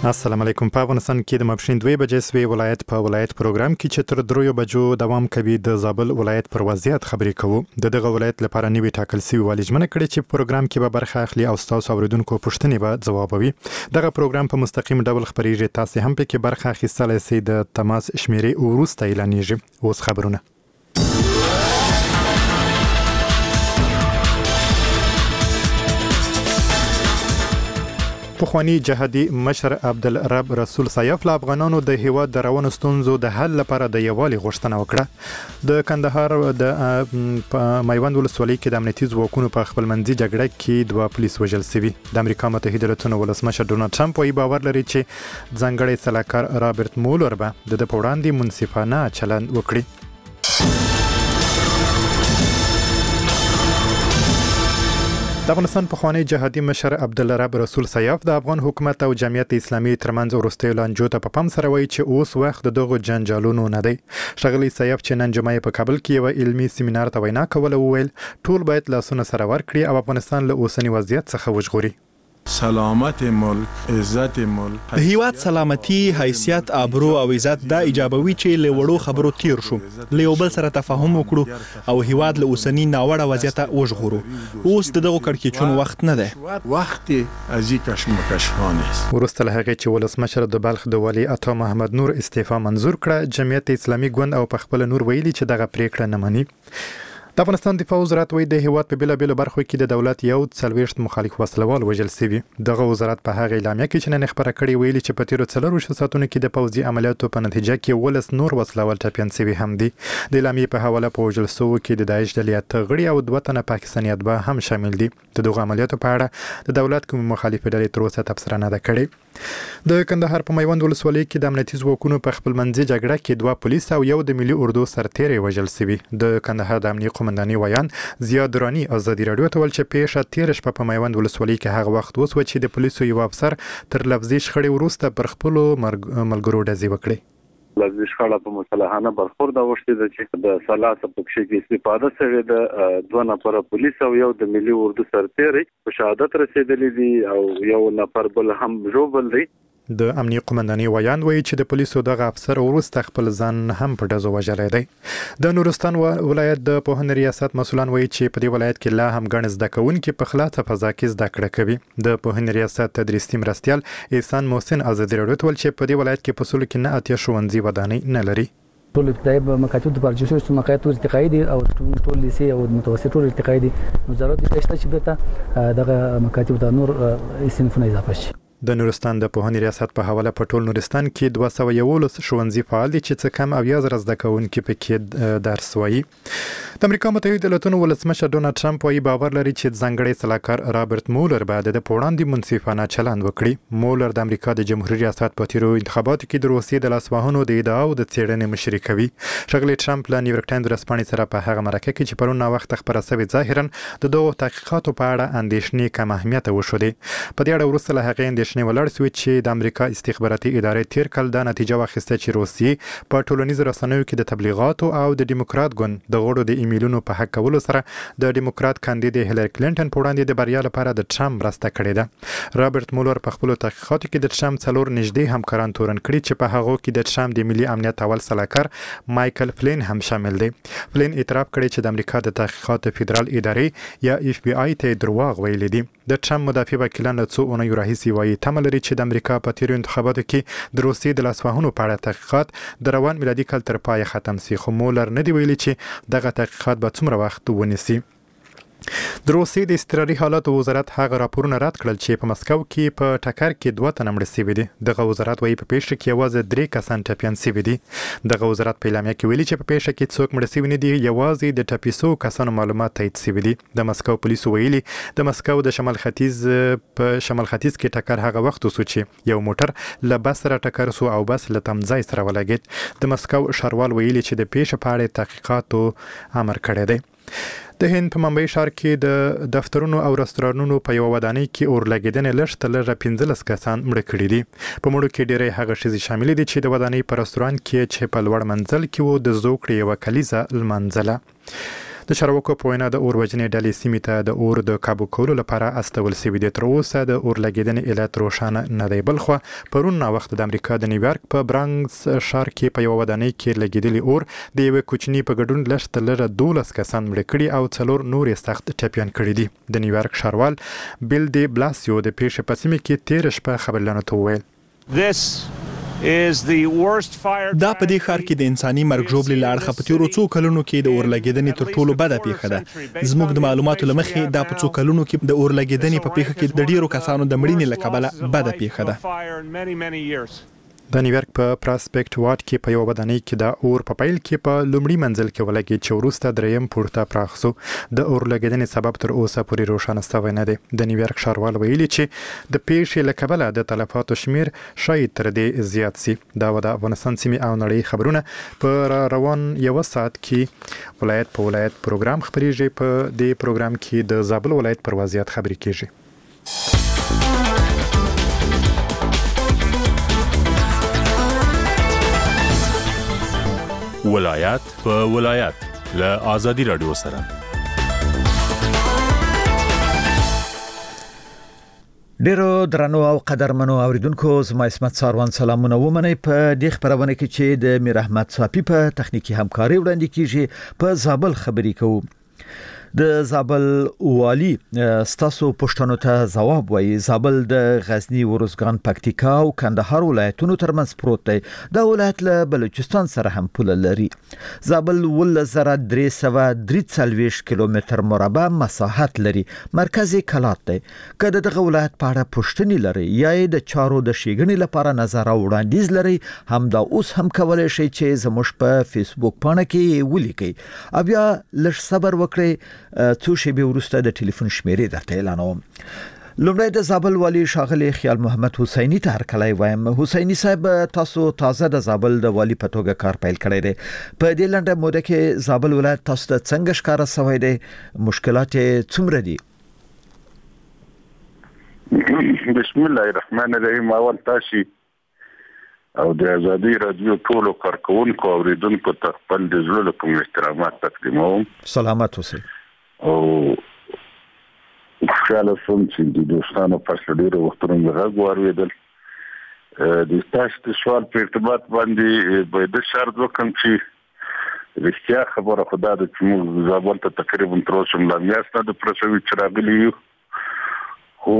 السلام علیکم. په افغانستان کې د ماپښین 2 بجې سوي ولایت په ولایت پروګرام کې چې تر 3 بجو دوام کوي د زابل ولایت پر وضعیت خبرې کوو. دغه ولایت لپاره نیوي ټاکل سوي والی ژمنه کړې چې پروګرام کې به برخه اخلي او تاسو اوریدونکو پوښتنې به ځوابوي. دغه پروګرام په مستقیم ډول خبريږي. تاسو هم پکې برخه اخیستلای شئ. د تماس شمیرې وروسته اعلانېږي. اوس خبرونه. پخوانی جهادي مشر عبدالرب رسول سیف له افغانانو د هیواد د روانو ستونزو د حل لپاره د یووالي غوښتنه وکړه. د کندهار د میوند ولسوالۍ کې د امنیتي ځواکونو په خپلمنځي جګړه کې 2 پولیس وژل شوي. د امریکا متحده ایالاتونو ولسمشر ډونالد ټرمپ وايي باور لري چې ځانګړی سلاکار رابرټ مولر به د په وړاندې منصفانه چلند وکړي. د افغانستان پخوانی جهادي مشر عبدالرب رسول سیف د افغان حکومت او جمعیت اسلامي ترمنځ وروستیو لانجو ته په پام سره وایي چې اوس وخت دغه جنجالونو نه دی. ښاغلی سیف چې نن جمعه په کابل کې یو علمي سیمینار ته وینا کوله وویل ټول باید لاسونه سره ورکړي او افغانستان له اوسنی وضعیت څخه وژغوري. سلامت ملک، عزت ملک، د هیواد سلامتی، حیثیت، آبرو او عزت دا ایجابوي چې له وړو خبرو تیر شو، له یو بل سره تفاهم وکړو او هیواد له اوسنی ناوړه وضعیت وژغورو. اوس دغه کړکېچون وخت نه دی. وخت از این کشمکش‌ها نیست. وروسته له هغې چې ولسمشر د بلخ د والي عطا محمد نور استعفا منظور کړه، جمعیت اسلامي ګوند او په خپل نور ویلي چې دغه پریکړه نه مني. د افغانستان دفاع وزارت وایي د هیواد په بیلابیلو برخو کې د دولت یو 40 مخالف وسلوال وژل شوي. دغه وزارت په هغه اعلامیه کې چې نن خبره کړې ویلي چې په تیرو 4 ساعتونو کې د پوځي عملیاتو په نتیجه کې 19 نور وسلوال ټپیان شوي هم دي. د اعلامیې په حواله په وژل شوو کې د داعش ډلې 8 غړي او 2 تنه پاکستاني اتباع هم شامل دي. د دغه عملیاتو په اړه د دولت کوم مخالف ډلې تر اوسه تبصره نه ده کړې. د کندهار په میوند ولسوالۍ کې د امنیتي ځواکونو په خپلمنځي جګړه کې 2 پولیس او یو د ملي اردو سرتیری وژل شوي. د کندهار د امنیتي قومندانۍ ویان زیاد درانی ازادي رادیو ته ول چې پیښه 13 شپه په میوند ولسوالۍ کې هغه وخت وسو چې د پولیسو یو افسر تر لفظي شخړې وروسته پر خپل ملګرو ډزې وکړي. لفظي شخړه په مصالحانه برخورد اوښتې ده چې د سلاسه پکښې کې استفاده شوې ده. 2 نفر پولیس او یو د ملي اردو سرتیری په شهادت رسیدلي دي او یو نفر بل هم ژوبل دی. د امنیتي قومندانۍ ویان وایي چې د پولیسو دغه افسر وروسته خپل ځان هم په ډزو وژلی دی. د نورستان ولایت د پوهنې ریاست مسؤلان وایي چې په دې ولایت کې لا هم ګڼ زده کوونکي په خلاصه فضا کې زده کړه کوي. د پوهنې ریاست تدریسي مرستیال احسان محسن ازادي رادیو ته ویل چې په دې ولایت کې په اصولو کې نه اتیا ښوونځي ودانۍ نه لري. ټول ابتدایي مکاتب د پرجوشو مکاتب ارتقایي دي او ټول لیسې او متوسط ټول ارتقایي دي. نو ضرورت دی چې بیرته دغه مکاتب د نور صنفونه اضافه شي. د نورستان د پوهنې ریاست په حواله په ټول نورستان کې 211 ښوونځي فعال دي چې څه کم 11 زده کوونکي پکې درس وایي. د امریکا متحده ایالاتونو ولسمشر ډونالد ټرمپ وايي باور لري چې ځانګړی سلاکار رابرټ مولر به د په وړاندې منصفانه چلند وکړي. مولر د امریکا د جمهوریت ریاست په تیرو انتخاباتو کې د روسیې د لاسوهنو د ادعاو د څېړنې مشري کوي. ښاغلی ټرمپ له نیویورک ټایمز ورځپاڼې سره په هغه مرکه کې چې پرون وخت خبره شوې ظاهرا د دغو تحقیقاتو په اړه اندېښنې کم اهمیت وشولې. په دې اړه وروسته له هغې اندېښنې ولاړ شوې چې د امریکا استخباراتي ادارې تیر کال دا نتیجه واخیسته چې روسیې په ټولنیزو رسنیو کې د تبلیغاتو او د ډیموکرات ګوند د غړو د ایمیلونو په حق کولو سره د ډیموکرات کاندید هیلری کلینټن په وړاندې د بریا لپاره د ټرمپ مرسته کړې ده. رابرټ مولر په خپل تحقیقاتو کې د ټرمپ 4 نږدې همکاران تورن کړي چې په هغه کې د ټرمپ د ملي امنیت اول سلاکار مایکل فلین هم شامل دی. فلین اعتراف کړی چې د امریکا د تحقیقات فدرال ادارې یا اف بی آی ته دروغ ویلي دي. د ټرمپ مدافع وکیلان له 2 اونیو راهیسې وایي تمه لري چې د امریکا په تیرو انتخاباتو کې د روسیې د لاسوهنو په اړه تحقیقات د روان میلادي کال تر پای ختم شي. خو مولر نه دی ویلي چې دغه تحقیقات به څومره وخت ونیسي. د روسیې د اضطراري حالاتو وزارت هغه راپورونه رد کړل چې په مسکو کې په ټکر کې 2 تنه مړه شوي دي. دغه وزارت وايي په پیښه کې یوازې 3 کسان ټپیان شوي دي. دغه وزارت په اعلامیه کې ویلي چې په پیښه کې څوک مړه شوي نه دي، یوازې د ټپي شوو کسانو معلومات تایید شوي دي. د مسکو پولیسو ویلي د مسکو د شمال ختیځ کې ټکر هغه وخت وسو چې یو موټر له بس سره ټکر شو او بس له تمځای سره ولګید. د مسکو ښاروال ویلي چې د پیښې په اړه تحقیقاتو امر کړی دی. د هند په ممبئی ښار کې د دفترونو او رستورانونو په یو ودانۍ کې اور لګیدنې لږ تر لږه 15 کسان مړه کړي دي. په مړو کې ډېری هغه ښځې شامل دي چې د ودانۍ په رستوران کې چې په لوړ منزل کې وو د زوکړې یوه کلیزه لمانځله. د چارواکو په وینا د اور وژنې ډلې سیمې ته د اور د کابو کولو لپاره استول شوي دي. تر اوسه د اور لګیدنې علت روښانه نه دی. بلخو پرون وخت د امریکا د نیویارک په برانکس ښار کې په یو ودانۍ کې لګیدلی اور د یو کوچنی په ګډون لږ تر 12 کسان مړ کړي او 4 نور سخت ټپيان کړي دي. د نیویارک ښاروال بیل دی بلاسیو د پیښې په سیمه کې 13 شپه خبرلانو ته وویل دا په دې ښار کې د انساني مرګ ژوبلې لاړ خپتیرو څو کلونو کې د اور لګیدنې تر ټولو بده پیښه ده. زموږ د معلوماتو لمخې دا په څو کلونو کې د اور لګیدنې په پیښه کې د ډیرو کسانو د مړینې له کبله بده پیښه ده. د نیویارک په پراسپیکټ واټ کې په یو ودانۍ کې د اور په پیل کې په لومړي منزل کې ولګید چې وروسته دریم پورته پراخ شو. د اور لګیدنې سبب تر اوسه پورې روښانه شوی نه دی. د نیویارک ښاروال ویلي چې د پیښې له کبله د تلفاتو شمیر شاید تر دې زیات شي. دا د افغانستان سیمې او نړۍ خبرونه په روان یو ساعت کې ولایت په ولایت پروګرام خبريږي. په دې پروګرام کې د زابل ولایت پر وضعیت خبري کیږي. ولایت په ولایت له آزادي رادیو سره. ډیرو درنو او قدرمنو اوریدونکو زما اسمت ساروان سلامونه ومنئ. په دې خبرونه کې چې د میر احمد صافي په تخنیکی همکاري وړاندې کیږي په زابل خبري کوو. د زابل والی ستاسو پښتنو ته جواب وایي. زابل د غزنی، ورزګان، پکتیکا او کندهار ولایتونو ترمنځ پروت دی. دا ولایت له بلوچستان سره هم پوله لري. زابل 1343 کیلومتر مربع مساحت لري. مرکزی کلات دی. کله دغه ولایت په اړه پوښتنې لري یا د چارو د شیګنې لپاره نظر او وړاندیز لري، هم دا اوس هم کولای شي چې زموږ په فیسبوک پاڼه کې ولیکي. بیا لږ صبر وکړئ، څو شېبې وروسته د ټلیفون شمیرې درته اعلانوم. لومړی د زابل والی ښاغلی خیال محمد حسینی ته هرکلی وایم. حسینی صاحب، تاسو تازه د زابل د والی په توګه کار پیل کړی دی. په دې لنډه موده کې زابل ولایت تاسو ته څنګه ښکاره شوی دی؟ مشکلات څومره دي؟ بسم الله الرحمن الرحیم. اول تاسو او د آزادي رادیو ټولو کارکونکو اوریدونکو ته خپل د زړه کوم احترامات تقدیموم. سلامات اوسئ. او خوشاله شوم چې د دوستانو په ډیرو وختونو غږ واورېدل. د تاسو د سوال په ارتباط باندې به د شرط وکم چې رښتیا خبره خدا د چې زابل ته تقریبا تر اوسه لا میاشت د پرسوي چراغلی یو. خو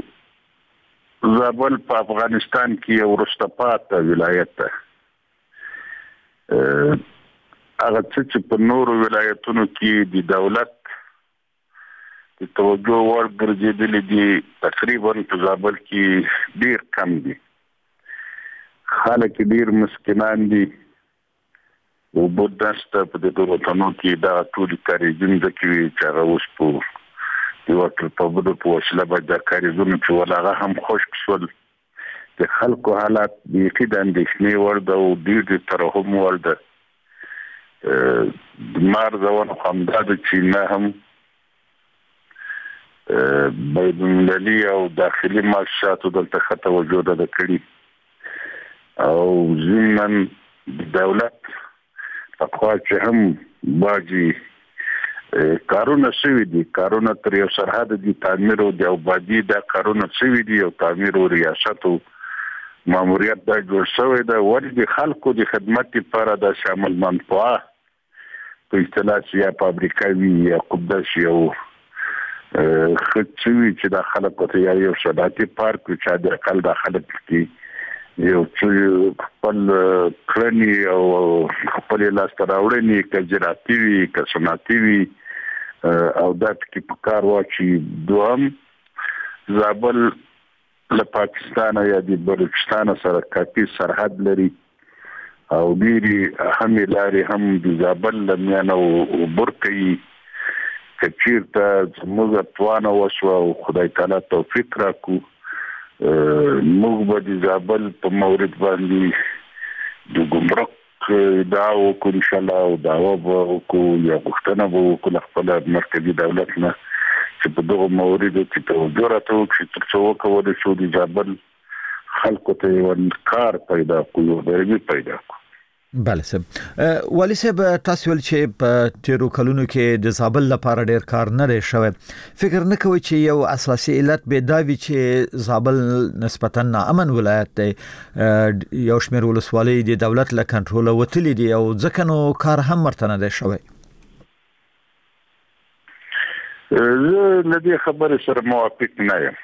زابل په افغانستان کې یو وروسته پاتې ولایت ده. هغه چې په نورو ولایتونو کې د دولت د توجه وړ ګرځېدلې دي، تقریبا په زابل کې ډیر کم دي. خلک ډیر مسکینان دي. وبداسته په دې وطنو کې دا ټول کاری ژوند کوي چې هغه اوس په یو ټول په بده په وسیله باندې کاری ژوند چې ولاغه هم خوشک شول. د خلکو حالات د یقین اندېښنې وړ ده او ډیر ترحم وړ ده. د مارزونه همدا د چې نه هم بین المللي او داخلي مؤسساتو دلته خطه وجود ده کړی او ضمن دولت په خوا چې هم باجی کارونه شوي دي. کارونه تر یو سرحد دي، تعمیر او د آبادي دا کارونه شوي دي او تعمیر او ریاست او ماموریت دا جوړ شوی ده. ولې د خلکو د خدمت لپاره د شامل منفعه په اصطلاح یا فابریکه وي یا قدس یو خدشوي چې د خلکو ته یو صنعتي پارک چې د اقل د خلک کې یو څه خپل کړنی او خپل لاسته راوړنې که زراعتي وي که صنعتي وي او دا کې په کار واچي. دوهم زابل له پاکستان یا د بلوچستان سره کافي سرحد لري او ډېرې اهمې لارې هم د زابل له میانه عبور کوي. که چیرته زموږ توانه وشوه او خدای تعالی توفیق راکړو، موږ به د زابل په مورد باندې د ګمرک ادعا وکړو انشاءالله او دعوه به وکړو یا غوښتنه به وکړو له خپل مرکزي دولت نه چې په دغو موردو کې توجه راته وکړي تر څو وکولی شو د زابل خلکو ته یو کار پیدا کړو، یو ډربي پیدا کړو. بله صاحب والی صاحب تاسو ول چې په تیرو کلونو کې د زابل لپاره ډیر کار نه دی شوی فکر نه کوي چې یو اساسي علت به دا وي چې زابل نسبتا امن ولایت دی یو شمېر ولسوالۍ د دولت له کنټرول وتلې دي او ځکه نو کار هم مرته نه دی شوی زه دې خبرې سره موافق نه یم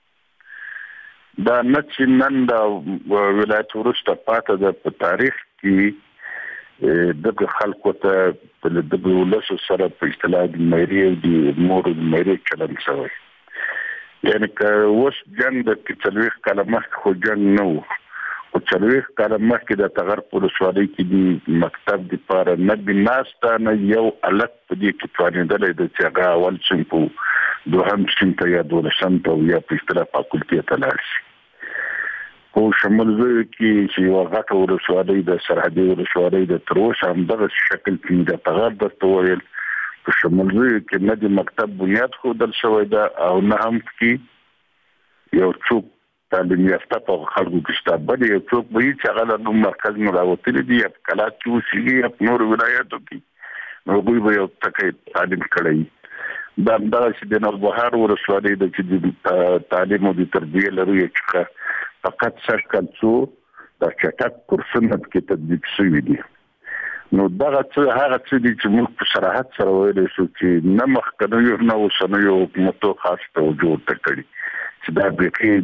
دا نه چې نن دا ولایت وروسته پاتې ده په تاریخ کې دغه خلکو ته په دغه ولس سره په اصطلاح د مېری او د مور د مېری چلن شوی یعنی که اوس جنگ د کچلويخ کلمه خو جنگ نه وو او چلويخ کلمه کې د تغر پر وسوالۍ کې د مکتب د پاره نه بناستانه یو الګ په دې کې توانیدل د چې هغه اول څنګه دوهم څنګه یا دولسم ته یا په اصطلاح فاکولټي ته لاړ شي او شمول زوی کې چې یو غټه ورسوالۍ د سرحدي ورسوالۍ د تروش هم دغه شکل کې د تغر د تویل په شمول زوی کې نه د مکتب بنیاد خو دل شوی دا او نه هم کې یو څوک تعلیم یافته په خلکو کې شته بل یو څوک به چې هغه د مرکز نه راوتلی دی په کلات کې وسیږي په نور ولایتو کې نو دوی به یو تکي تعلیم کړی دا چې د نوربهار ورسوالۍ د تعلیم او د تربیه لري چې فقط سرکل څو د چټک کورسونه کې تطبیق شوی دي نو دا هغه څه دي چې موږ په صراحت سره وایو چې نه مخکنه یو نه وسنه یو حکومتو خاص توجه کړی چې دا به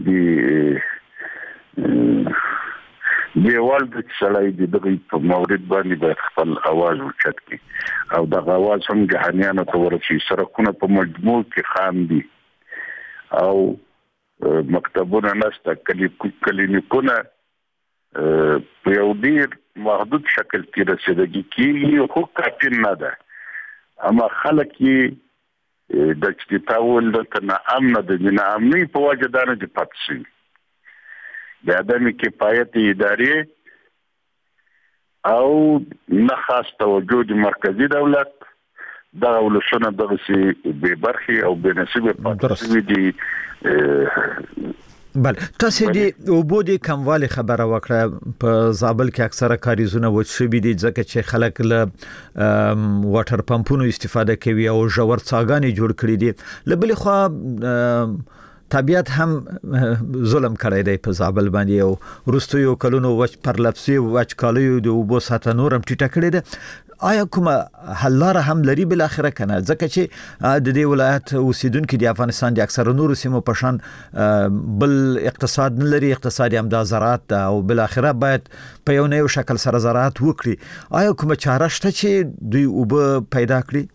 دیوال د سړی د دغه په مورید باندې د خپل आवाज اوچت کی او د आवाज هم جهانیانو ته ورسي سرکونه په مجموع کې خام دي او مکتبونه نسته کلینیکونه په یو ډیر محدود شکل کې رسیدګي کیږي خو کافي نه ده اما خلک یې د چتاول د نه امن د نه امني په وجه دانه د پاتشي د ادمي کفایت ادارې او نه خاص توجه د مرکزی دولت دا ولسونه دغه سي به برخي او به نصیب پاتې دي بل تاسو دې وبودي کمواله خبره وکړه په زابل کې اکثره کاریزونه وڅبي دي ځکه چې خلک له واټر پمپونو استفاده کوي او ژور څاګانې جوړ کړي دي لبل خو طبيعت هم ظلم کړی دی په زابل باندې او ورستیو کلونو وچ پرلپسي وچ کالیو د وبو ساته نورم ټیټه کړی ده آیا کومه حل لاره هم لري بل اخره کنه ځکه چې د دې ولایت اوسیدونکو د افغانستان د اکثره نورو سیمو په شان بل اقتصاد نه لري اقتصادي هم د زراعت او بل اخره باید په یو نه شکل سره زراعت وکړي آیا کومه چاره شته چې دوی وب پیدا کړي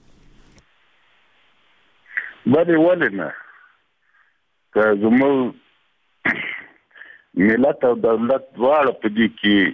باندې ولنه که زموږ ملت او دولت دواړه په دې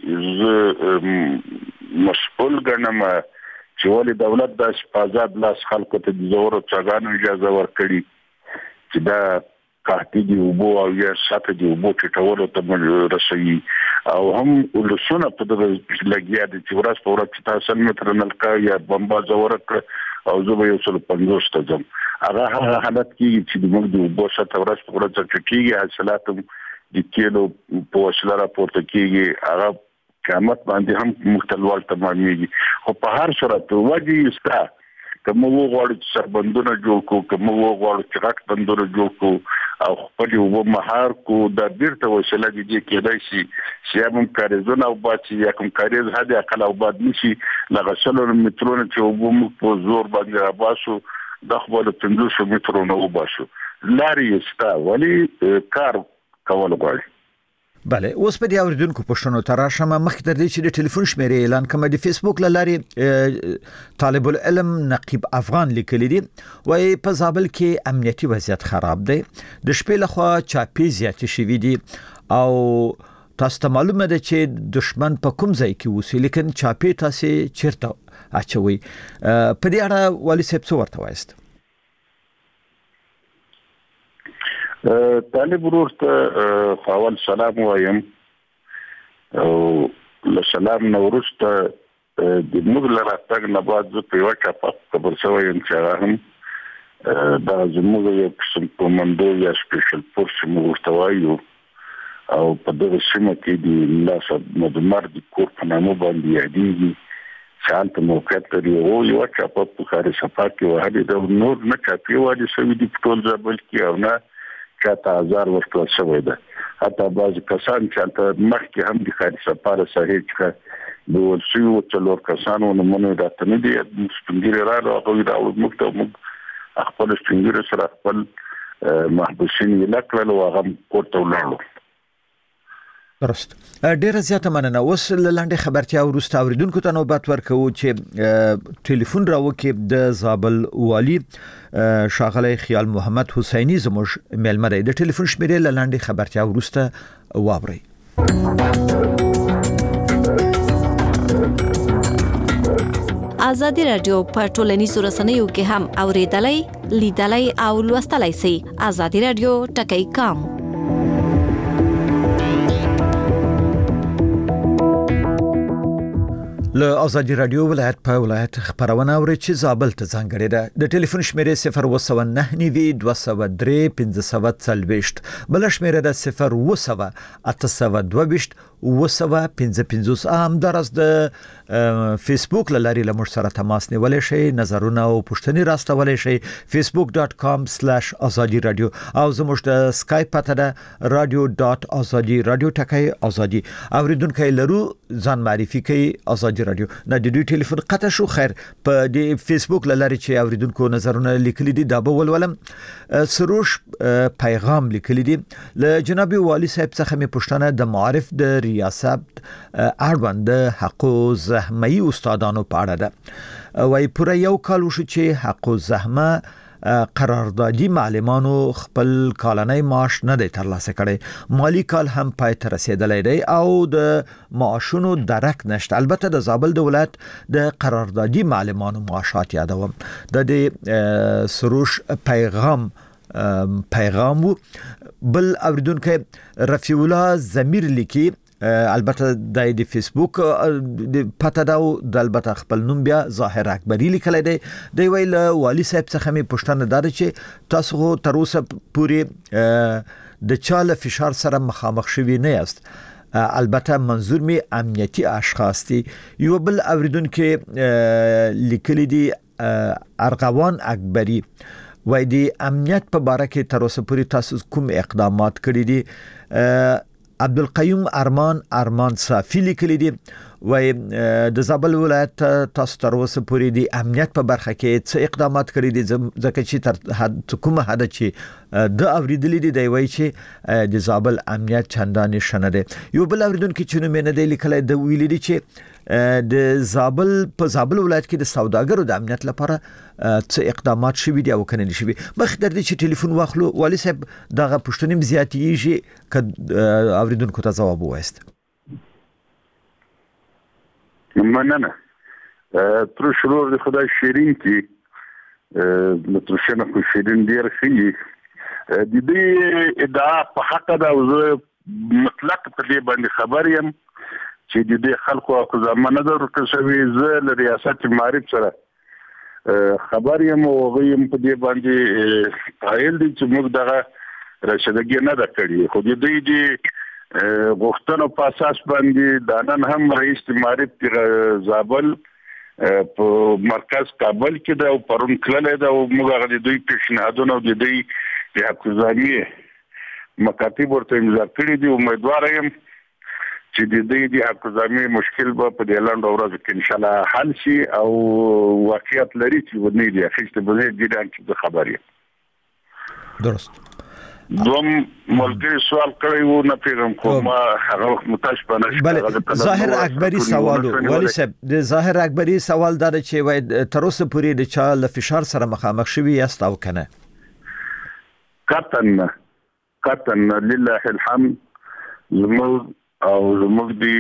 کې مسؤل ګڼم چې ولې دولت د آزاد لاس خلکو ته د زور او څنګه اجازه ورکړي چې دا کارتي دی وبو او یا ساته دی وبو چې ټولو ته رسېږي او هم ولسونه په دغه لګیا دي چې ورځ په ورځ تاسو متر نلکا یا بمبا زور کړ او زه به یو څل 50 ته ځم هغه حالت کې چې موږ د وبو سره ورځ په ورځ چې کېږي حاصلات د کېلو په وسیله راپورته کېږي هغه قیامت باندې هم مختلوال تمامېږي خو په هر صورت وږي استا کوم وګړو چې سربندونه جوړ کو کوم وګړو چې غټ بندونه جوړ کو او خپل یو مهار کو د بیرته وسیله دي کېدای شي چې هم کاریزونه او باچې یا کوم کاریز هدا کله او باد نشي لغسلو مترونه چې وبو په زور باندې راباسو د خپل 500 مترونه وباسو لاري استا ولی کار کول غواړي بله اوس په دې اوریدونکو پښتنو تراشم مخکې تر دې چې د ټلیفون شمیرې اعلان کوم د فیسبوک لاري طالب العلم نقیب افغان لیکلی دی وای په زابل کې امنیتي وضعیت خراب دی د شپې لخوا چاپی زیات شوی دی او تاسو ته معلومه ده چې دشمن په کوم ځای کې وسی لیکن چاپی تاسو چیرته اچوي په دې اړه والی صاحب څه ورته وایست طالب ورته فاول سلام وایم او له سلام نو ورسته د موږ لپاره نه بعد زه په وچه خبر شوم چې هم دا زموږ یو قسم کومندو یا سپیشل فورس موږ ورته وایو او په دغه سیمه کې د الله مدمر د کور په نامه باندې یادېږي شانت موقعیت لري او یو چاپه په خاري صفه کې وهلي د نور نه چاپی وادي سوي د ټول ځبل کې او نه چاته هزار ورته شوی ده حتی بعض کسان چې مخکې هم د خاري صفه سره چې د ورسیو څلور کسانو نمونه راته نه دي سپینګری راغله او دا موږ خپل سپینګری سره خپل محبوسین یې لکړل او هغه کوټه ولاړو درست ډیره زیاته مننه اوس لاندې خبرتیا وروسته اوریدونکو ته نوبت ورکوو چې ټلیفون راوکې د زابل والی ښاغلی خیال محمد حسینی زموږ میلمه دی د ټلیفون شمیرې لاندې خبرتیا وروسته واورئ آزادی رادیو په ټولنیزو رسنیو کې هم اوریدلای لیدلای او لوستلای شئ آزادی رادیو ټکی کام له آزادی رادیو ولایت په ولایت خبرونه اوري چې زابل ته ځانګړې ده د ټلیفون شمیرې 0299540 بل شمیره ده 08082 وسوه55 هم درز د فیسبوک لاري لمر سره تماس نیولای شئ نظرونه او پوښتنې راستولای شئ facebook.com/azadi radio او زموږ د سکایپ پته ده radio.azadi radio ټکی ازادي اوریدونکو لرو ځان معرفي کوي ازادي رادیو نه د دوی ټلیفون قطع شو خیر په د فیسبوک لاري چې اوریدونکو نظرونه لیکلي دي دا به ولولم سروش پیغام لیکلي دي له جناب والی صاحب څخه می پوښتنه د معارف د ریاست اړوند د حقوق زحمي استادانو په اړه ده وای پوره یو کال وشو چې حقوق زحمه قراردادي معلمانو خپل کالنۍ معاش نه دی ترلاسه کړی مالی کال هم پای ته رسیدلی دی او د معاشونو درک نشته البته د زابل د ولایت د قراردادي معلمانو معاشات یادوم د سروش پیغام بل اوریدونکو رفیع الله ضمیر لیکي البته د فیسبوک د پته دا د البته خپل نوم بیا ظاهر اکبری لیکلی دی د ویل والی صاحب څخه می پوښتنه ده چې تاسو تر اوسه پورې د چاله فشار سره مخامخ شوي نه یاست البته منظور می امنیتی اشخاص دي یو بل اوریدونکو لیکلی دی ارغوان اکبری وای دی امنیت په باره کې تر اوسه پورې تاسو کوم اقدامات کړی دي عبدالقیوم ارمان صافی لیکلی دی وای د زابل ولایت تاسو تر اوسه پورې د امنیت په برخه کې څه اقدامات کړی دي ځکه چې تر کومه حد چې د اوریدلې دی وای چې د زابل امنیت چندانې شنه دی یو بل اوریدونکو چې نو مینه دی لیکلی د ویلي دی چې د زابل ولایت کې د سوداګرو د امنیت لپاره څه اقدامات شوي دي او کنه شوي مخکې د چې ټلیفون واخلو والی صاحب دغه پوښتنې زیاتېږي ک اوریدونکو ته جواب وایست مننه تر شروع د خدای شیرین کې مترشنه خو شیرین ډیر خي د دې ادعا په حق دا مطلق په دې باندې خبر یم چې د دې خلکو او زمانه د ورکشوي زه له ریاست معارف سره خبر یم او غویم په دې باندې قائل دي چې موږ دغه رشدګي نه دا کړی خو د دې غوښتنو په اساس باندې د نن هم رئیس معارف زابل په مرکز کابل کې دا پرون کله دا موږ غوډه دوی پیشنهادونه د دې د حقوقي مکاتب ورته امضا کړی دي امیدوار یم چې د دې د حقوقي مشکل به په دې لاندې ورځو کې ان شاء الله حل شي او واقعیت لري چې ودنې دي اخیسته به دې د خبرې درست دوم ملګری سوال کړی وو نه پیغام کوم هغه متاش بنش ظاهر اکبری سوال ولی صاحب د ظاهر اکبری سوال دا چې وای تر اوسه پورې د چا له فشار سره مخامخ شوی یاست او کنه قطن لله الحمد زموږ دی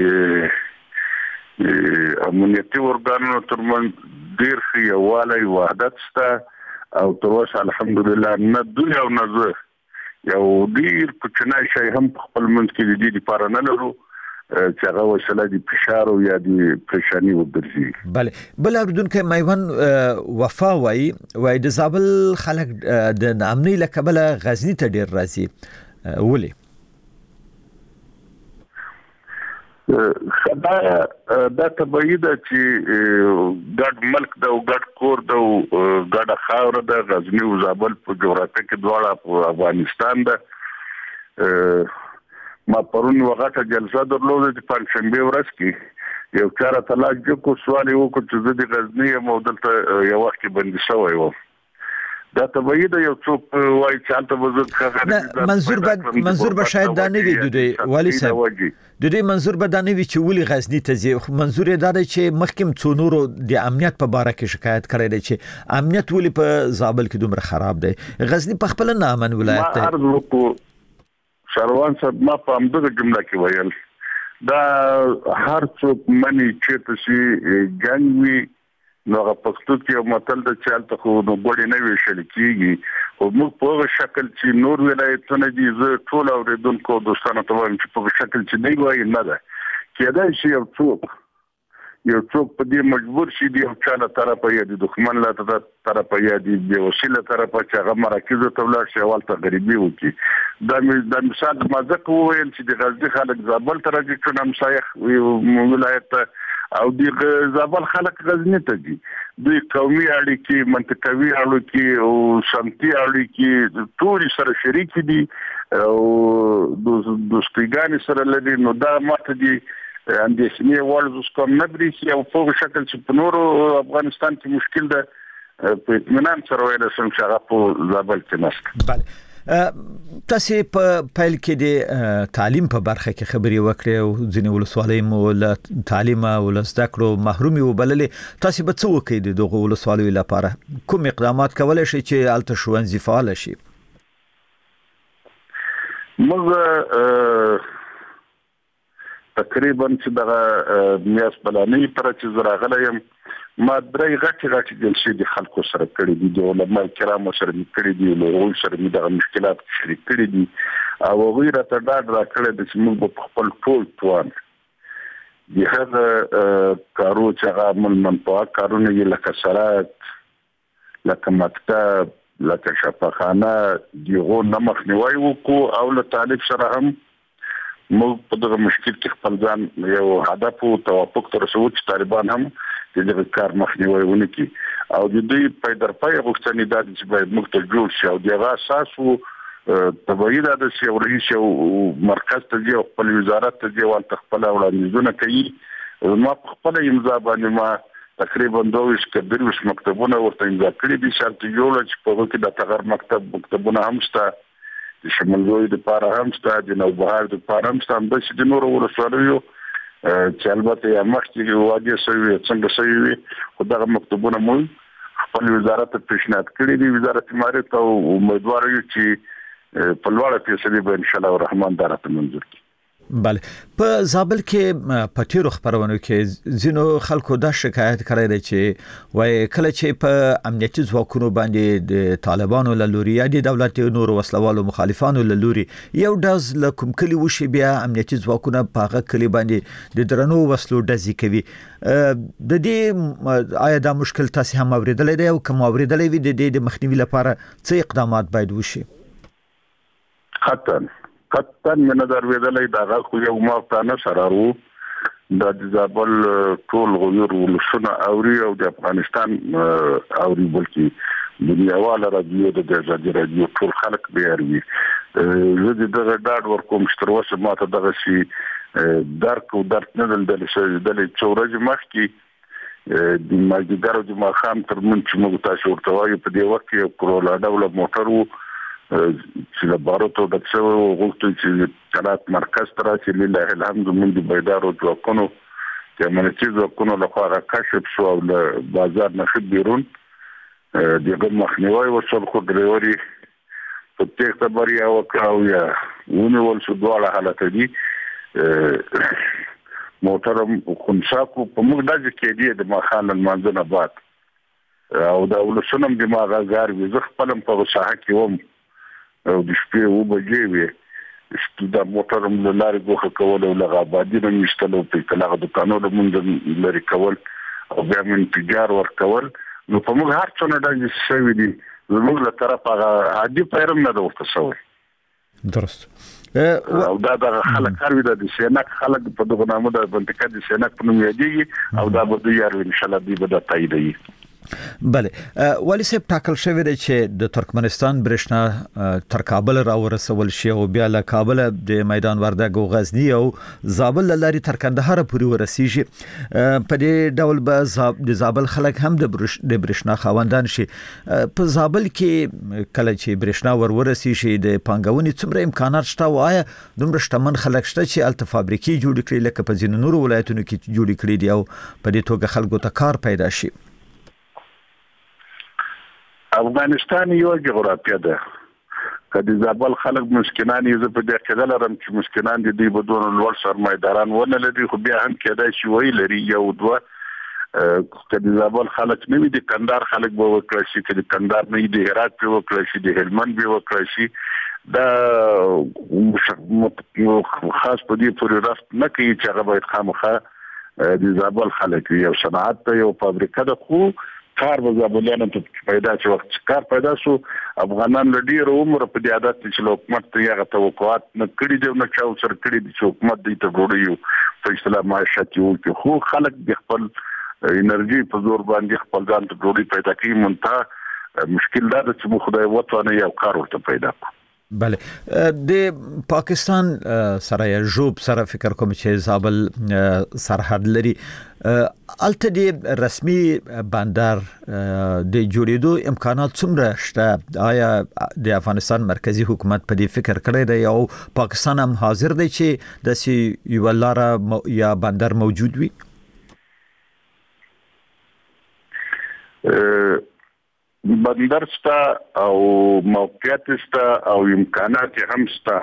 امنیتي ورګانونو ترمن ډیر ښه یووالی وحدت شته او تر اوسه الحمدلله نه دوی او نه زه یو ډیر کوچنی شی هم خپل منځ کې د دې لپاره نه لرو چې هغه وسله د فشار او یا د پریشانی وګرځي بله بل اوریدونکو میوان وفا وای د زابل خلک د نامنۍ له کبله غزنی ته ډیر راځي ولی خدای دا تبعید چې ګډ ملک د ګډ کور د ګډ خاور د غزنی او زابل په جغرافیه کې دواړه په افغانستان ده. ما پرون وغته جلسه درلوده چې پنځشنبه ورځ کې یو چاره طلاق جو کو سوال یو کو چې د غزنی مودل ته یو وخت بندي شوی و. دا تبعید یو څوک وایي چې انت وزت خبره منظور به شاید دا نه وي د والی صاحب د دې منظور به دا نه وي چې ولې غزنی ته ځي. منظور یې دا دی چې مخکې څو نورو د امنیت په باره کې شکایت کړی دی چې امنیت ولې په زابل کې دومره خراب دی. غزنی په خپل نه امن ولایت دی. عرض وکړو شروان صاحب ما په همدغه جمله کې ویل دا هر څوک منی چې تاسو ګنګ وي نو پښتو کې یو متل د چالت خو نو ګوډې نه ویشل کیږي او موږ په شکل چې نور ولایتونه دي زه ټول اوریدونکو دوستانو ته وایم چې په شکل چې دی وایي نه ده کېدای شي یو څوک په دې مجبور شي دی او چاله طرفه یا د دښمن له طرفه یا د وسیله طرفه چې هغه مراکز ته ولاړ شي اول ته غریبي وکړي. دا مثال ما ځکه وویل چې د غزنی خلک زابل ته راځي چې نمسایخ ولایت او د زابل خلک غزنی ته دي. دوی قومي اړیکې منطقوي اړیکې او سمتي اړیکې ټول سره شریک دي او دوستګان سره لري. نو دا ماته دي اندېښنې وړ ز کوم نه برېږي او په شکل چې په نورو افغانستان کې مشکل ده په اطمینان سره ویل شم چې هغه په زابل کې نشته. بله تاسو په پیل کې د تعلیم په برخه کې خبرې وکړې او ځینې ولسوالۍ مو له تعلیم او زده کړو محرومي وبللې. تاسو به څه وکړئ د دغه ولسوالیو لپاره؟ کوم اقدامات کولای شئ چې هلته ښوونځي فعال شي؟ موږ تقریبا چې دغه میاس بلانې پر چې زراغله يم ما درې غټي جلسې د خلکو سره کړې دي د علماء کرامو سره کړې دي له هغوی سره دغه مشکلات شریک کړې دي او هغوی راته ډاډ راکړی دی چې موږ په خپل ټول توان د هغه کارو چې هغه منفعه کارونه یې لکه سړک لکه مکتب لکه شفاخانه دغه نه مخنیوي وکړو او له طالب سره هم موږ په دغه مشکل کې خپل ځان یو هدف او توافق تر رسو چې طالبان هم دغه کار مخنیوي ونکړي او د دې پیدرپای غوښتنې د چې باید موږ ته جوړ شي او دغه اساس او تبعید د سی او رئیس او مرکز ته دی خپل وزارت ته دی او خپل وړاندیزونه کوي. ما خپل امضا باندې ما تقریبا 22 کډروس مکتبونه ورته امضا کړې دي شرط جوړ چې په وګړي د تغیر مکتبونه هم شته د شمالوي د پاره هم شته د نوبهار د پاره هم شته د چې د نورو ولسوالیو چې البته یا مخکې واجه سوي څنګه سوي خو دغه مکتبونه مو خپل وزارت ته پیشنهاد کړی دی وزارت مالیات او امیدوار یو چې په لوړه فیصله به ان شاء الله الرحمن دارته منظور کړي. بله په زابل کې په تیرو خبرونو کې ځینو خلکو دا شکایت کړی دی چې وایي کله چې په امنیتي ځواکونو باندې د طالبانو له لوري یا د دولت نورو وسلوالو مخالفانو له لوري یو ډز له کوم کلي وشي بیا امنیتي ځواکونه په هغه کلي باندې د درنو وسلو ډزې کوي. د دې آیا دا مشکل تاسو هم اوریدلی دی او کوم اوریدلی وي د دې د مخنیوي لپاره څه اقدامات باید وشي؟ قطن من در ویدلای دغه خو یو مافتانه سرارو د زابل ټول غویر ولسونه اوري او د افغانستان اوري بلکې دنیاواله رادیو د ازادي رادیو ټول خلک به اوري. زه دغه ډاډ ورکوم چې تر اوسه ماته دغه شي درک او درک نه دل د چورج مخکي د ماجدارو د ماخام تر من چې موږ تاسو ورته وایو په دې وخت کې کرولا ډول موټر وو چې له باروتو د څو غوښتل چې کلات مرکز تر چې لله الحمد من د بيدارو ځواکونو چې امنیتي ځواکونو لپاره کشف شو او له بازار نه خد بیرون دغه مخنیوي وسل خو ډریوري په تېر خبري او کاو یا ونیول شو دواړه حالت دي موټر خنساکو په موږ دغه کې دی د مخان المنځنه بعد او دا ولسونم د ما غار وي زه خپلم په ساحه کې وم او د شپې و بجې وي د موټرم له لارې ګوښه کول او لغه آبادي نه میشتل او په کلاغه دکانو له مونږ لري کول او بیا من تجار ورکول نو په موږ هر څه نه دغه شوي دي زموږ له طرفه عادي پیرم نه ده ورته شوی. درست. او دا خلک کاروي د سینک خلک په دغه نامه د منطقه د سینک په نوم یادېږي او دا به دوی ان شاء الله دی به د تاییدوي. بله ولی صاحب ټاکل شوی دی چې د ترکمنستان برېښنا تر کابل راورسول شي او بیا له کابل د میدان وردګ او غزنی او زابل لاري تر کندهار پورې ورسیږي. په دې ډول به د زابل خلک هم د برېښنا خاوندان شي. په زابل کې کله چې برېښنا ورسي شي د پانګونې څومره امکانات شته او آیا دومره شتمن خلک شته چې الته فابریکې جوړ کړي لکه په ځینو نورو ولایتونو کې جوړ کړي دي او په دې توګه خلکو ته کار پیدا شي؟ افغانستان یو جغرافیه ده. کله زابل خلک مسکینان یې په دې کې لرم چې مسکینان دي بدون لوړ سرمایداران ونه لري خو بیا هم کېدای شي وی لري یو دوه. کله زابل خلک نه وي د کندهار خلک به وکړي شي کله کندهار نه دی هرات په وکړي شي د هلمند به وکړي شي دا خاص په دې پورې راست نه کوي چې هغه باید خامخا د زابل خلک یو صنعت ته یو فابریکه ده خو کار به زابلیانو ته پیدا شي. وخت کار پیدا شو افغانان له ډیر عمر په دې عادت چې حکومت ته یې توقعات نه کړی دی نه چاو سر کړی دی چې حکومت دې ته وړي په اصطلاح معیشت یو کې خو خلک د خپل انرژي په زور باندې خپل ځان ته وړي پیدا کوي. منتها مشکل دا چې مو خدای وطن یو کار ورته پیدا کړو. بله د پاکستان سره جوب سره فکر کوم چې زابل سرحد لري الته د رسمي بندر د جوړېدو امکانات څومره شته؟ آیا د افغانستان مرکزی حکومت په دې فکر کړی دی او پاکستان هم حاضر دی چې د یو لاره یا بندر موجود وي؟ بندر ستا او موقعیت ستا او امکانات هم ستا.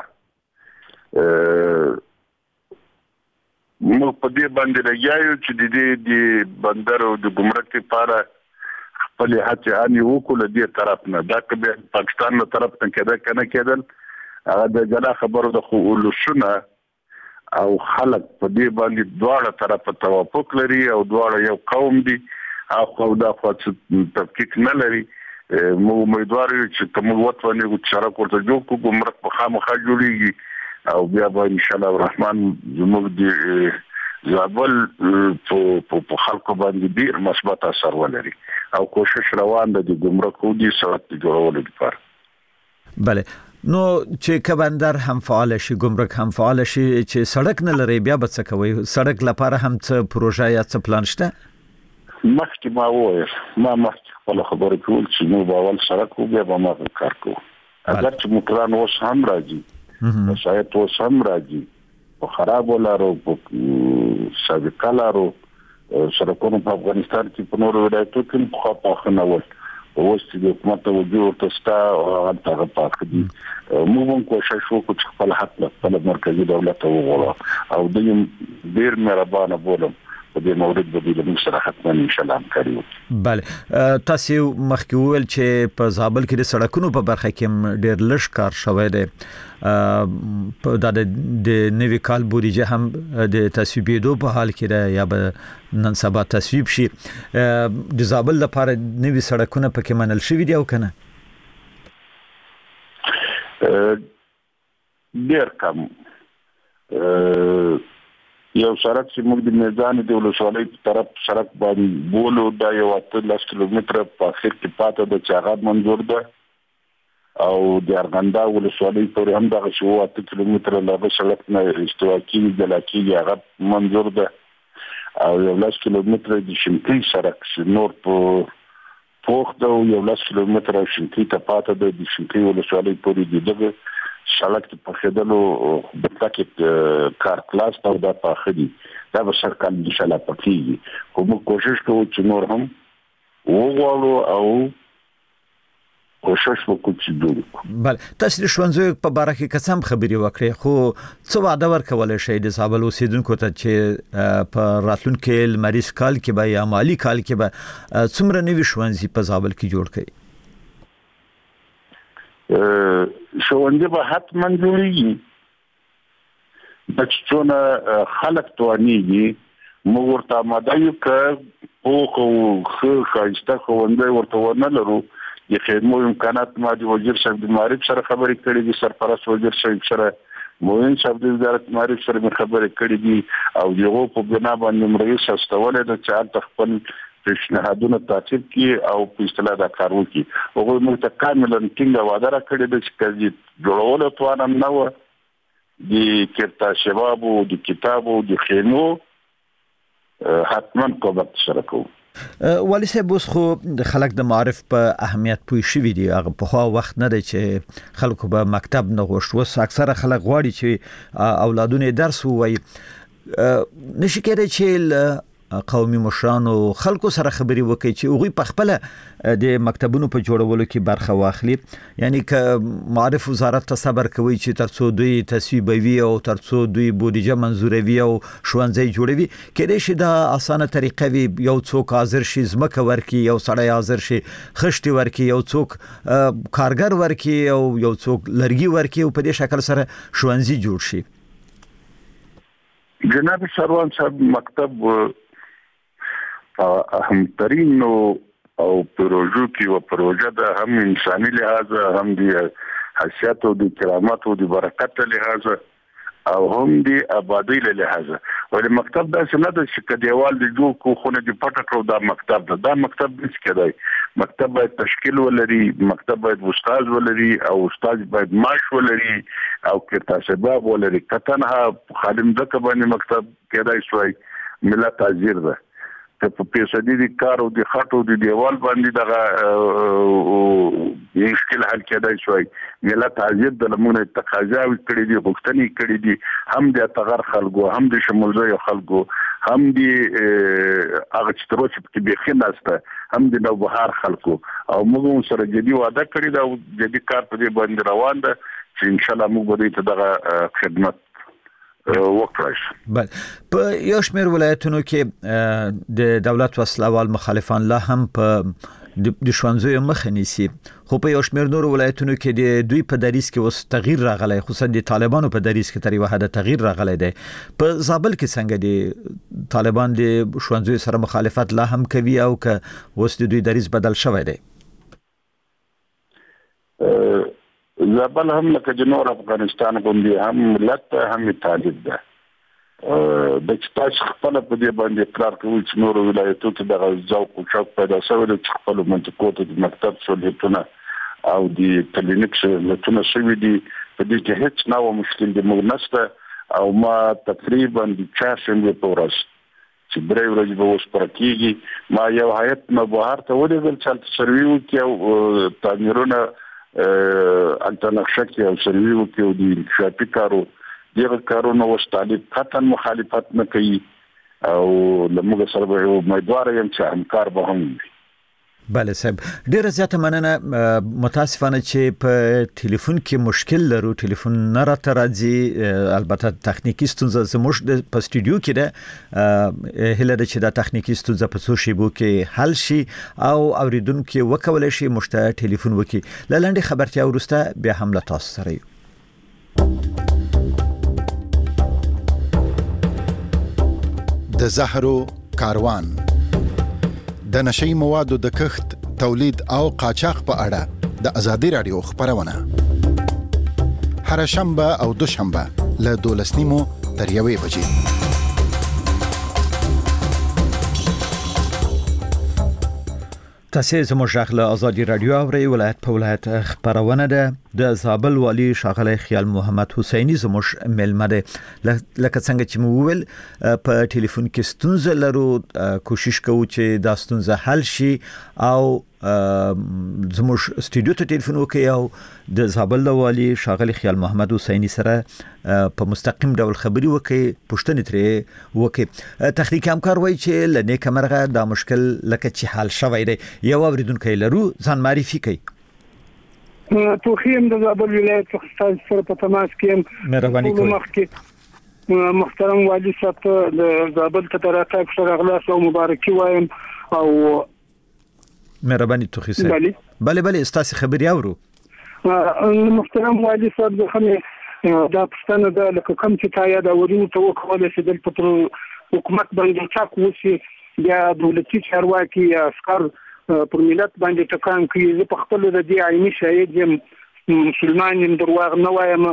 موږ په دې باندې راځو چې د بندر او د ګمرک لپاره خپل هڅې اني وکړو دې طرف نه دا که پاکستان له طرف نه کېدل هغه د جلا خبرو د خولشونه او خلک په دې باندې دواړه طرف توافق لري او دواړه یو قوم دي او دا خاص تفکیک نه لري. مو امیدوار یو چې کوم وطن یو شرک ورته جوړ کو ګمرک په خامخا جوړیږي او بیا به ان شاء الله الرحمن زموږ د زابل په خلکو باندې ډیر مثبت اثر ولري او کوشش روان ده د ګمرک او د سړک جوړولو لپاره. بله نو چې کبندر هم فعال شي ګمرک هم فعال شي چې سړک نه لري بیا به څه کوي؟ سړک لپاره هم څه پروژه یا څه پلان شته؟ مخکې ما وویل ما مخکې خپل خبرې کول چې نو باول سړک و بیا به ما کار کوو. اگر چې موټران اوس هم راځي شاید اوس هم راځي په خرابو لارو په سابقه لارو سړکونو په افغانستان کې په نورو ولایتو کې خو پاخه نه ول اوس چې د حکومت توجه ورته ستا او هغه پاخه دي. موږ هم کوشش وکړو چې خپل حق له خپل مرکزي دولت وغواړو او دوی ډیر مهربانه بولم په دې مورد باندې موږ سره حتما ان شاء الله همکاري وکړو. بله تاسو مخکې وویل چې په زابل کې د سړکونو په برخه کې ډېر لږ کار شوی دی. د نوي کال بودیجه هم د تصویبېدو په حال کې ده یا به نن سبا تصویب شي. د زابل لپاره نوي سړکونه پکې منل شوي دي او کنه؟ ډېر کم. یو سړک چې موږ د میزان د ولسوالۍ په طرف سړک باندې بولو دا یو 18 کیلومتره په اخر کې پاته د چاغات منظور ده او د ارغندا ولسوالۍ پورې هم دغه شو 8 کیلومتره له سړک نه استواکي د لاکي هغه منظور ده او یو 10 کیلومتره د شمکي سړک نور په پوخ ده او یو 10 کیلومتره شمکي ته پاته د شمکي ولسوالۍ پورې دغه سړک په خېدلو د پاکټ کار کلاس او د پاخدي دا به سرکار ان شاء الله پکېږي. کوم کوشش کوو چې نور هم وغواړو او کوشش وکړو چې دوی. بله تاسو د ښوونځیو په باره کې قسم خبري وکړې خو څه وعده ورکولای شئ د زابل اوسیدونکو ته چې په راتلونکي لمریز کال کې به یا مالي کال کې به څومره نوي ښوونځي په زابل کې جوړ کړي؟ ښوونځي به حتما جوړیږي د څونه خلک توانیږي موږ ورته آماده یو که پوخ او ښه ښایسته ښوونځی ورته ونه لرو. د خدمو امکانات ما د وزیر صاحب د معارف سره خبرې کړې دي سرپرست وزیر صاحب سره موین صاحب د وزارت معرفت سره خبرې کړې دي او یو په بنا باندې رئیس استول د چار خپل پیشنهادونه تعقیب کی او په اصطلاح دا کار وکړي هغه موږ ته کاملا ټینګه وعده راکړې ده چې کله جوړول توانم نه و د کېرتا شباب او د کتاب او د خینو حتما کومک سره کوو. ولی صاحب اوس خو خلک د معرف په اهمیت پوي شوي دي هغه په خو وخت نه دی چې خلکو به مکتب نه غوښت وس اکثره خلک غواړي چې اولادونه درس ووایي نشي کېدای چې قومي مشرانو خلکو سره خبري وکړي چې هغه په خپل د مکتبونو په جوړولو کې برخه واخلي یعنی ک معرف وزارت ته صبر کوي چې ترڅو دوی تصویبوي او ترڅو دوی بودیجه منزوروي او شوانځي جوړوي کله شي دا اسانه طریقه وي یو څوک حاضر شي زمکه ورکی یو سړی حاضر شي خشتي ورکی یو څوک کارګر ورکی او یو څوک لرګي ورکی او په دې شکل سره شوانځي جوړ شي. جناب سروان صاحب مکتب اهم ترين او پروژو کې او پروژه د هم انساني لحاظ هم د حیثیت او د کرامت او د برکت لحاظ او هم د آبادی لحاظ ولې مکتب داسې نه ده چې دیوال د جوړ کو خونه د پټ کړو دا مکتب ده دا مکتب هیڅ کېدای مکتب باید تشکیل ولري مکتب باید استاد ولري او استاد باید معاش ولري او کېرتا شباب ولري کتنها خادم دغه باندې مکتب کېدای شوی ملت حاضر ده ته په پیسې دي کار او د خاطو د دیوال باندې دغه مشکل حل کېدای شوی ملت حاضر د لمونه تقاضا کړې دي غوښتنې کړې دي هم د تغیر خلکو هم د شمولځي خلکو هم د هغه چې په بخښه ناسته هم د نوبهار خلکو او موږ سره جدي وعده کړی دا جدي کار په دې باندې روان ده چې ان شاء الله موږ به دې دغه خدمت وکړای. بل په یو شمېر ولایتونو کې د دولت وسلوال مخالفان لا هم په د شوانځیو مخه نیسي خو په یو شمېر نور ولایتونو کې د دوی په دریس کې اوس تغییر راغلی خصوصا د طالبانو په دریس کې تر یو حد تغییر راغلی دی په زابل کې څنګه دي طالبان د شوانځیو سره مخالفت لا هم کوي او که اوس د دوی دریس بدل شوی دی؟ زابل هم لکه جنور افغانستان باندې هم ملت هم طالب ده د تاسو خپل په دې باندې اقرار کوي چې نور ولایتونو ته د ذوق او شوق پیدا شوی د خپل منطقو ته د مکتب سہولتونه او د کلینیک سہولتونه شوي دي په دې کې هیڅ نوو مشکل د موږ نشته او ما تقریبا د 4 شنبه په ورځ چې برای ورځ به اوس پر کېږي ما یو هیئت مبهر ته ولېږل چې سرویو کې او تعمیرونه انت نقشه کې او سرویو کې او د انکشافي کارو دغه کارونه وس طالب قطعا مخالفت نه کوي او لمغه سره به امیدوار یم چې همکار به هم وي. بله صاحب ډیره زیاته مننه متاسفانه چې په ټلیفون کې مشکل لرو ټلیفون نه راته راځي البته تخنیکی ستونزه زموږ په استودیو کې ده هله د چې دا تخنیکی ستونزه په څو شیبو کې حل شي او اوریدونکو وکولای شي مشته ټلیفون وکړي لاندې خبرتیا ورسته بیا هم له تاسو سره یو. د زهرو کاروان د نشي موادو د کښت تولید او قاچاق په اړه د ازادي رادیو خبرونه هر شنبه او دوشنبه له 12:30 تر 1 بجې. تاسو زموږ ژغ له ازادي رادیو اورئ ولایت په ولایت خبرونه ده د زابل والی شاغلی خیال محمد حسینی زموږ ملمه ده لکه څنګه چې مو ویل په ټلیفون کې ستونزه لرو کوشش کوو چې دا ستونزه حل شي او زموږ استودیو ته ټلیفون وکړئ او د زابل والی شاغلی خیال محمد حسینی سره په مستقیم ډول خبري وکړي پوښتنې ترې وکړي. تخنیکی همکار وایي چې له نیکه مرغه دا مشکل لکه چې حل شوی دی یو اوریدونکی لرو ځان معرفي کوي. توخیم د زابل ولایت څخه سره په تماس کې مهرباني کوئ. محترم والی صاحب د زابل ته راټاک سره اغلاس او مبارکي وایم او مهرباني توخی صاحب بله استاسي خبري اورو. محترم والی صاحب د خمه دا پښتنه د لکه کوم چې تایا دا ورینو ته وکول شي د حکومت باندې چاک وسی یا دولتي چارواکي یا عسكر پر ملت باندې ټکان کوي. زه په خپل د دې عیني شاهد یم مسلمان یم درواغ نه وایم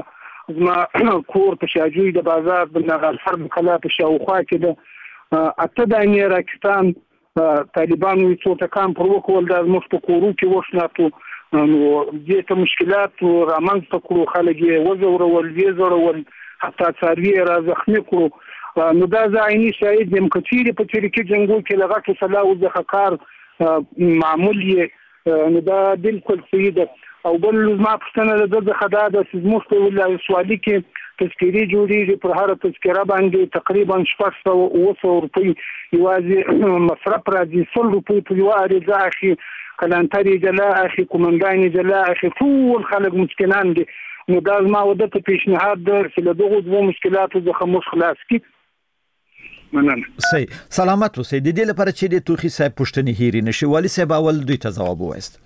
زما کور په شاجوی د بازار د نغالفر کلا په شاوخوا کې د اته دانې راکستان طالبان وي څو ټکان پر وکول د مخ په کورو کې وښناتو نو دې ته مشکلات رامنځ ته کړو خلک یې وزورول ویزورول حتی څاروي را زخمي کړو نو دا ځایني شاید یم کچيري په چیرې کې جنگو کې لغټو صلاح او ځخکار معمول یې نو دا بالکل صحیح ده او بل ما پښتنه د خدای د سیموس په ولایت سوالي کې تذکيري جوړیږي پر هر تذکره باندې تقریبا 600 روپۍ یوازې مصرف راځي 100 روپۍ په یو اړه اخی کلانتري جلا اخی کومنداني جلا اخی ټول خلک مسکینان دي نو دا ما وده ته پیشنهاد در چې له دغه دوه مشکلاتو څخه مخ خلاص کی مننه صحیح سلامت اوسئ د دې لپاره چې د توخي صاحب پښتني هېری نشي والی صاحب اول دوی ته جواب وایست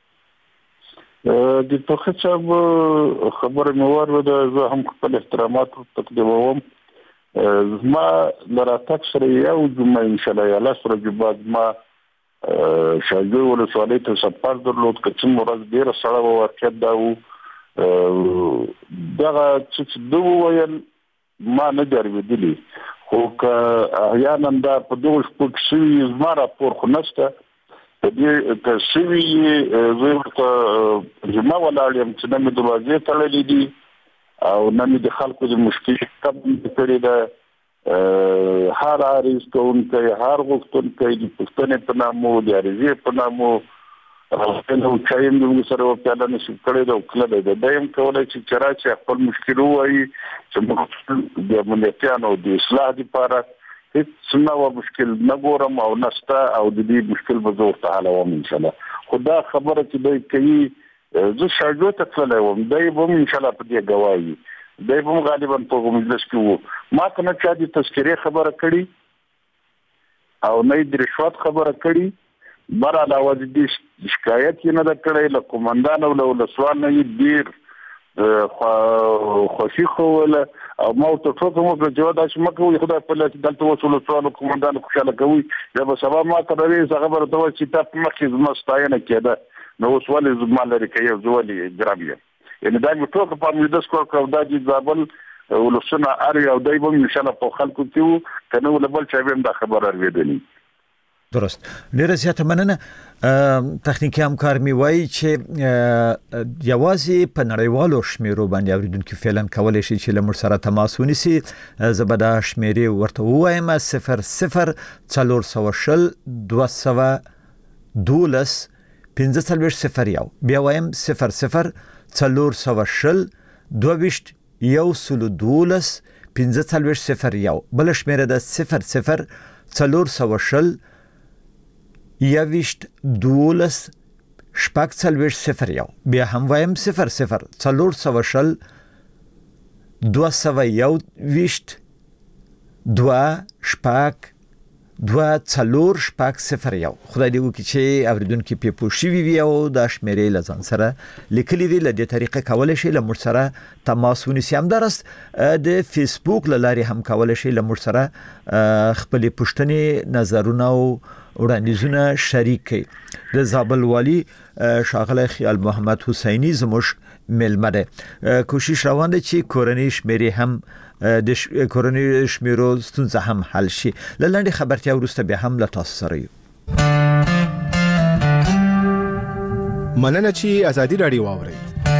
د توخي صاحب خبره مې واورېده زه هم خپل احترامات تقدیموم ما لراتک سره یو جمعه ان شاء الله الله سره بعد ما شاګر ولسوالۍ ته سفر درلود چې مرز ډیره سره واقعیت دا و دغه چې دوه ویل ما نه درېدلی خو که احیانا دا په دوه شپږ شوي زما راپور خو نشته په دې که شوي زه ورته جمعه ولاړ یم چې نه مې دروازې تړلې دي او نه مې د خلکو د مشکل کړې ده هر عریض کوونکی هر غوښتونکی د پوښتنې په نامو د عریضې په نامو نو چایم د سره په اړه نشي کړی دا کله ده دایم کولای چې راځي خپل مشکل وایي چې موږ د امنیتانو د اصلاح لپاره هیڅ نوو مشکل نه ګورم او نستا او د دې مشکل به زه ورته حلوم ان شاء الله خدا خبره چې دوی کوي زه شاګرد ته تللی وم دی به ان شاء الله په دې ګواهي دی به غالبا په مجلس کې وو ما ته نه چا د تذکرې خبره کړي او نه د رشوت خبره کړي بر علاوه د دې شکایت یې نه ده کړی له قومندان او له ولسوال نه یې ډېر خوشي خوله او ما ته ټوکه مو په جواب داسې مکه وي خدای په لاره دلته وصول سوال قومندان خوشاله کوي یا به سبا ما ته راځي خبره ته چې تاسو مخکې زما ستاینه کېده نو اوس ولې زما لري کوي زولي ګرام یعنی دا یو ټوکه په مې د سکور کو دا د زابل ولسنه اری او دایبم ان شاء الله په خلکو کې کنه ولبل چې به دا خبره ورېدلی درست ډیره زیاته مننه تخنیکی همکار می وایي چې یوازې په نړیوالو شمیرو باندې اوریدونکو فعلا کولای شي چې لمر سره تماس ونیسي زبدا شمیرې ورته وایم 00 400 212 1501 بیا وایم 00 400 212 1501 بل شمیره ده 00 400 یویشت دولس شپږ څلوېښت 01 بیا هم وایم 00 400 221 دوه شپږ دوه څلور شپږ 01 خدای دې وکړي چې اوریدونکو په پوښي وي او د شمیرې لزان سره لیکلي وی له دې طریقې کولای شي لمر سره تماس ونیسي هم درست د فیسبوک لاري هم کولای شي لمر سره خپل پښتني نظرونه او وړاندیزونه شریک کړي د زابل والی شاغله خیال محمد حسینی زموږ ملمه ده کوشش روان ده چې کورنۍ شمیرې هم د کورنۍ شمیرو ستونزه هم حل شي لاندې خبرتیا ورسته به هم لا تاسو سره یو مننه چې ازادي رادیو واوري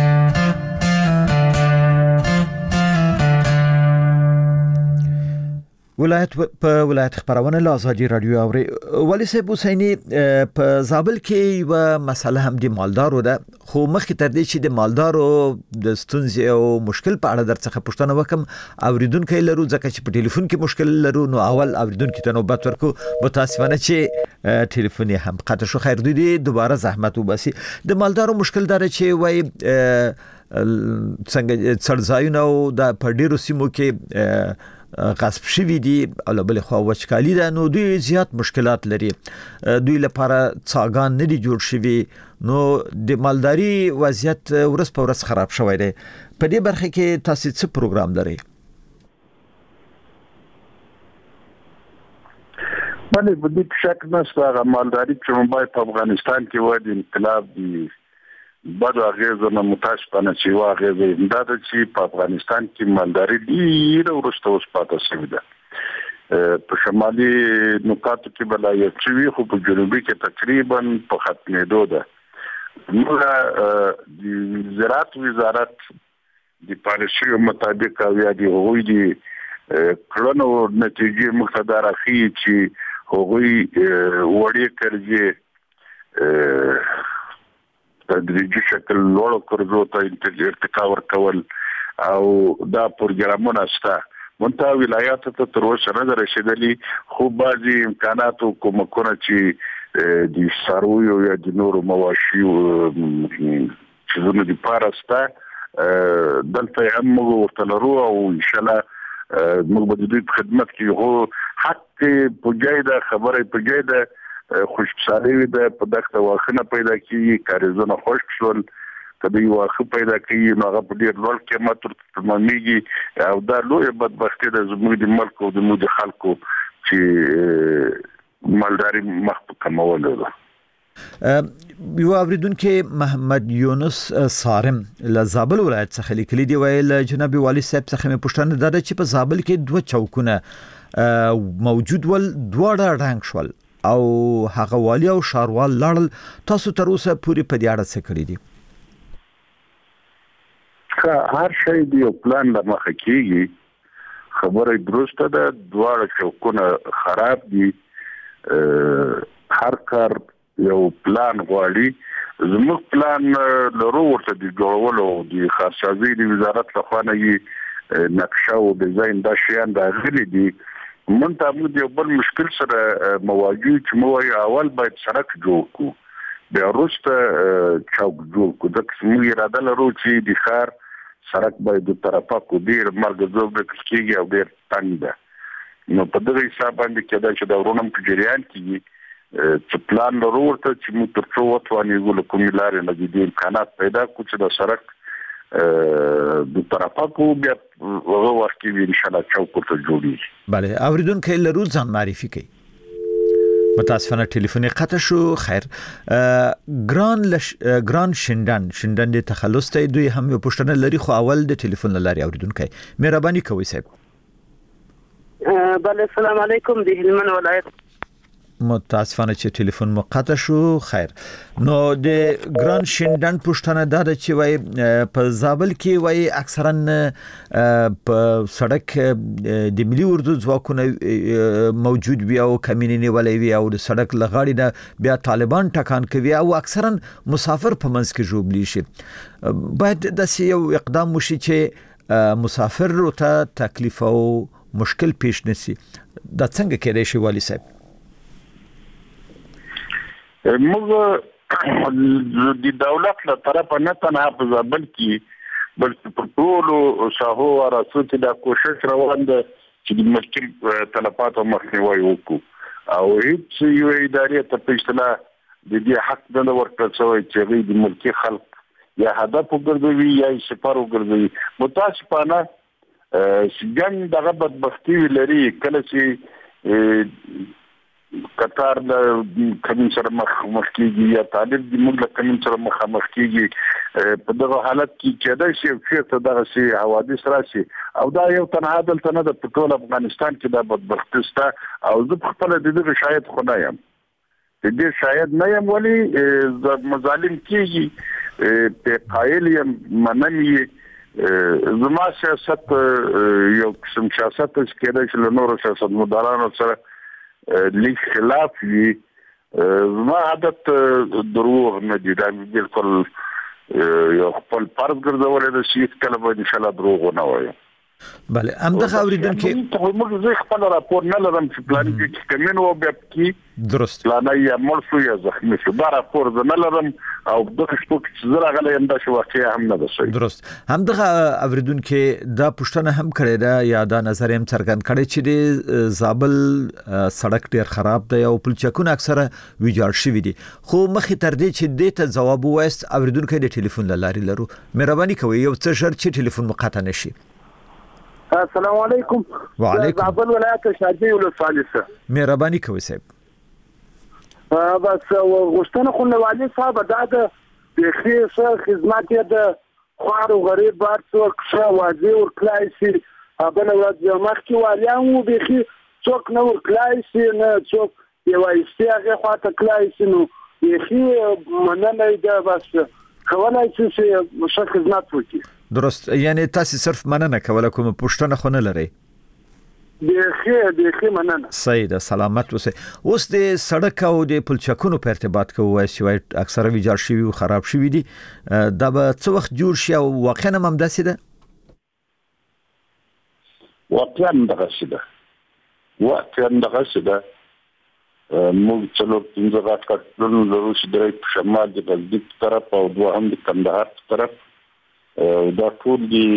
ولایت خبرونه له ازادي رادیو اوري ولی صاحب حسینی په زابل کې یو مسله هم د مالدارو ده خو مخکې تر دې چې د مالدارو د ستونزې او مشکل په اړه درڅخه پوښتنه وکم اوریدونکو لرو ځکه چې په ټلیفون کې مشکل لرو نو اول اوریدونکو ته نوبت ورکو متاسفانه چې ټلیفون هم قطع شو خیر دوی دوباره زحمت وباسي د مالدارو مشکل دار چې وای څنګه څړځایونه او د پډیرو سیمو کې غصب شوی دي او بل خو وچکالي ده نو دوی زیات مشکلات لري دوی لپاره څاګان نه دي جوړ شوی نو د مالداري وضعیت ورځ په ورځ خراب شوی دی په دې برخه کې تاسو څه پروګرام لرئ باندې په دې شک نشته مالداري چې موږ په افغانستان کې و د انقلاب بد اغیزه متاسفانه چې واغیزه دا چې په افغانستان کې مالداري ډیره ورسته اوس پاتې شوې ده په شمالي نقاطو کې بلایت شوی خو په جنوبي کې تقریبا په ختمېدو ده نو د زراعت وزارت د پالیسیو مطابق او یا د هغوی د کړنو نتیجې مقتدر اخی چې هغوی وړي کرځي تدریجي شکل لوړ کړو ته ارتقا ورکول او دا پروګرامونه شته منتها ولایات ته تر اوسه نه رسیدلي خو بعضي امکانات او کومکونه چې د سارویو یا د نورو مواشیو چې زموږ د پارسته دلته هم موږ ورته لرو او ان شاء الله موږ به د دوی په خدمت کې هو حق په ځای ده خبره په ځای ده خوشحالي ده په دغه واخنه پیدا کیږي کاریزونه خوش شول کله یو واخه پیدا کیږي نو هغه په ډیر لوړ قیمت ترمنېږي او دا لوی بدبختي ده زموږ د ملک او د موږ خلکو چې مالداري مخ په کمولو ده یو اوریدونکو محمد یونس صارم له زابل ولایت څخه لیکلي دی ویل جناب والي صاحب څخه مې پوښتنه ده چې په زابل کې دوه چوکونه موجود ول دواړه رنګ شول او هغه والی او شاروال لاړل تاسو تر اوسه پوری په دې اړه څه کړی دي هر شی دی یو پلان د مخه کیږي خبره درسته ده دواړه چوکونه خراب دي هر کار یو پلان غواړي زموږ پلان لرو ورته د جوړولو د خارسازي د وزارت لخوا نه نقشه او ډیزاین دا شیان دا غلي دي منته موږ یو بل مشکل سره مواجه چې موږ اول باید سړک جوړ کړو بیا وروسته چوک جوړ کړو د موږ اراده لرو چې د ښار سړک باید د طرفه کو ډیر مرګ ځوب کېږي او ډیر تنګ ده نو په دغه حساب باندې کېدای چې دا ورونم په جریان کې چې پلان لرو ورته چې موږ تر څو وتوانې ګل کومې لارې نه دي امکانات پیدا کړو چې د سړک د طرفه کو بیا هغه وخت کې ان شاء الله چوک ته جوړیږي bale اوریدونکو لرو ځان معرفي کوي متاسفانه ټلیفوني قطع شو خیر ګران شندن د تخلص ته دوی هم یو پښتنه لري خو اول د ټلیفون لاري اوریدونکو مهرباني کوئ صاحب بله السلام علیکم د هلمند ولایت متاسفانه چې ټلیفون مو قطع شو خیر نو د ګران شندن پښتنه دا چې وای په زابل کې وای اکثرا په سړک د ملي اردو ځواکونه موجود وي او کمینې ولې وي او د سړک لغاړي نه بیا طالبان ټکان کوي او اکثرا مسافر په منځ کې جوړلی شي باید د یو اقدام وشي چې مسافر ته تکلیف او مشکل پیش نشي دا څنګه کېدای شي والی صاحب موږ د دولت له طرفه نه تنها په زابل کې بلکې په ټولو ساحو او راځي دا کوشش روان ده چې د مشکل تلفاتو مخنیوي وکړو او هیڅ یو ادارې ته په اصطلاح د دې حق نه ورکړل شوی چې د ملکي خلک یا هدف وګرځوي یا سفر وګرځوي متاسفانه څنګه دغه بدبختی لري کله چې قطار د کمین سره مخ کیږي یا طالب د موږ له کمین سره مخ کیږي په دغه حالت کې کېدای شي چې دغه سي حوادث راشي او دا یو تنها دلته نه د ټول افغانستان کې د بدبختی ستا او زه خپل د دې شاید خدای يم دې شاید نه يم ولی مظالم کیږي په قائل يم منني زما سیاست یو قسم سیاست چې کېدای شي له نورو سیاستمدارانو سره لیک خلاف وي ما عادت دروغ نه دي دا بالکل یو خپل فرض ګرځولې د شي کله به ان شاء الله دروغ نه وایي bale امده اوریدونکو موږ زه خپل راپور نه لرم چې پلان کې کمین و بیا کې درست پلان یې عمل شو یا زخمی شو دا راپور نه لرم او دغه شپه چې زه غلې انده شو واقعي هم نه ده درست همدغه اوریدونکو دا پښتنه هم کړی دا یا دا نظر هم څرګند کړی چې د زابل سړک ډیر خراب دی او پلچکونه اکثره ویجاړ شوی دي خو مخې تر دې چې دې ته جواب وایست اوریدونکو د ټلیفون لاري لرو مهرباني کوئ یو څه شرط چې ټلیفون مقاطع نشي السلام علیکم وعلیکم زابل ولایت شادي ولسوالسه مهرباني کوئ صاحب بس غوښتنه خو نو والي صاحب دا د بيخي څه خدمت یې د خوار او غریب بار څوک ښه واضح ورکړای شي بله ورځ مخکې والیان وو بيخي څوک نه ورکړای شي نه څوک یوایستي هغې خواته کړای شي نو بيخي مننه یې ده بس کولای شي چې ښه خدمت وکړي درست یعنی تاسو صرف مننه کوله کوم پوښتنه خو نه لرئ بيخي مننه صحیح ده سلامت اوسئ اوس د سړک او د پلچکونو په ارتباط کوو چې اکثره ویجاړ شوي او خراب شوي دي دا به څه وخت جوړ شي او واقعا هم همداسې ده واقعا دغسې ده موږ څلور پنځه غاټ پلونه لرو چې درې په شمال د غزني په طرف او دوه هم د کندهار په طرف دا ټول دي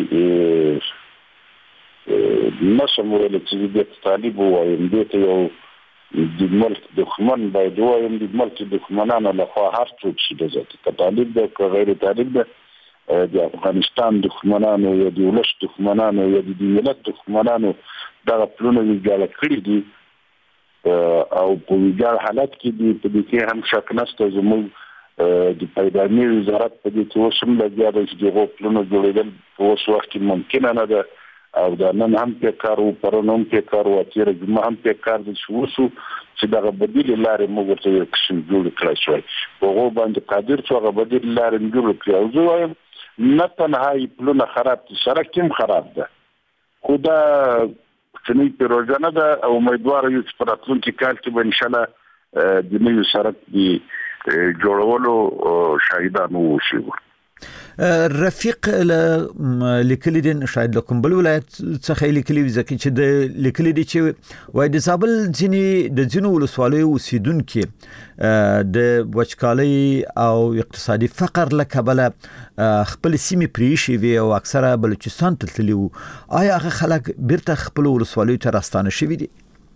نشم ویلی چې د طالب وایم دې ته یو د ملک دښمن باید وایم د ملک دښمنانو لخوا هر څوک شي د ذاتي که طالب ده که غیر طالب ده د افغانستان دښمنانو یا د ولس دښمنانو یا د ملت دښمنانو دغه پلونه ویجاړه کړي دي او په ویجاړ حالت کې دي په دې کې هم شک نشته زموږ د پیدایي وزارت په دې کې اوس هم لګیا دی چې دغو پلونو جوړېدل په اوس وخت کې ممکنه نه ده او دا نن هم په کار او پرون هم په کار او تیر جمعه هم په کار دي شو چې دغه بدیل لارې موږ ته یو قسم جوړ کړی شوی هغه باندې قادر شو هغه بدیل لارې جوړ کړی او زه وایم نه تنهایی پلونه خراب دي سړک هم خراب ده خو دا څنګه پروژه نه ده او امیدوار یو چې په راتلونکي کال کې به انشاءالله د نوي سړک د جوړولو شاهدان وشو رفیق لیکلی دي شاید له کوم بل ولایت څخه لیکلی ځکه چې د لیکلی دي چې وای د زابل ځینو ولسوالیو اوسیدونکو د وچکالۍ او اقتصادي فقر له کبله خپل سیمې پریشي وي او اکثره بلوچستان ته تللي وو آیا هغه خلک بیرته خپل ولسوالیو ته راستانه شوي دي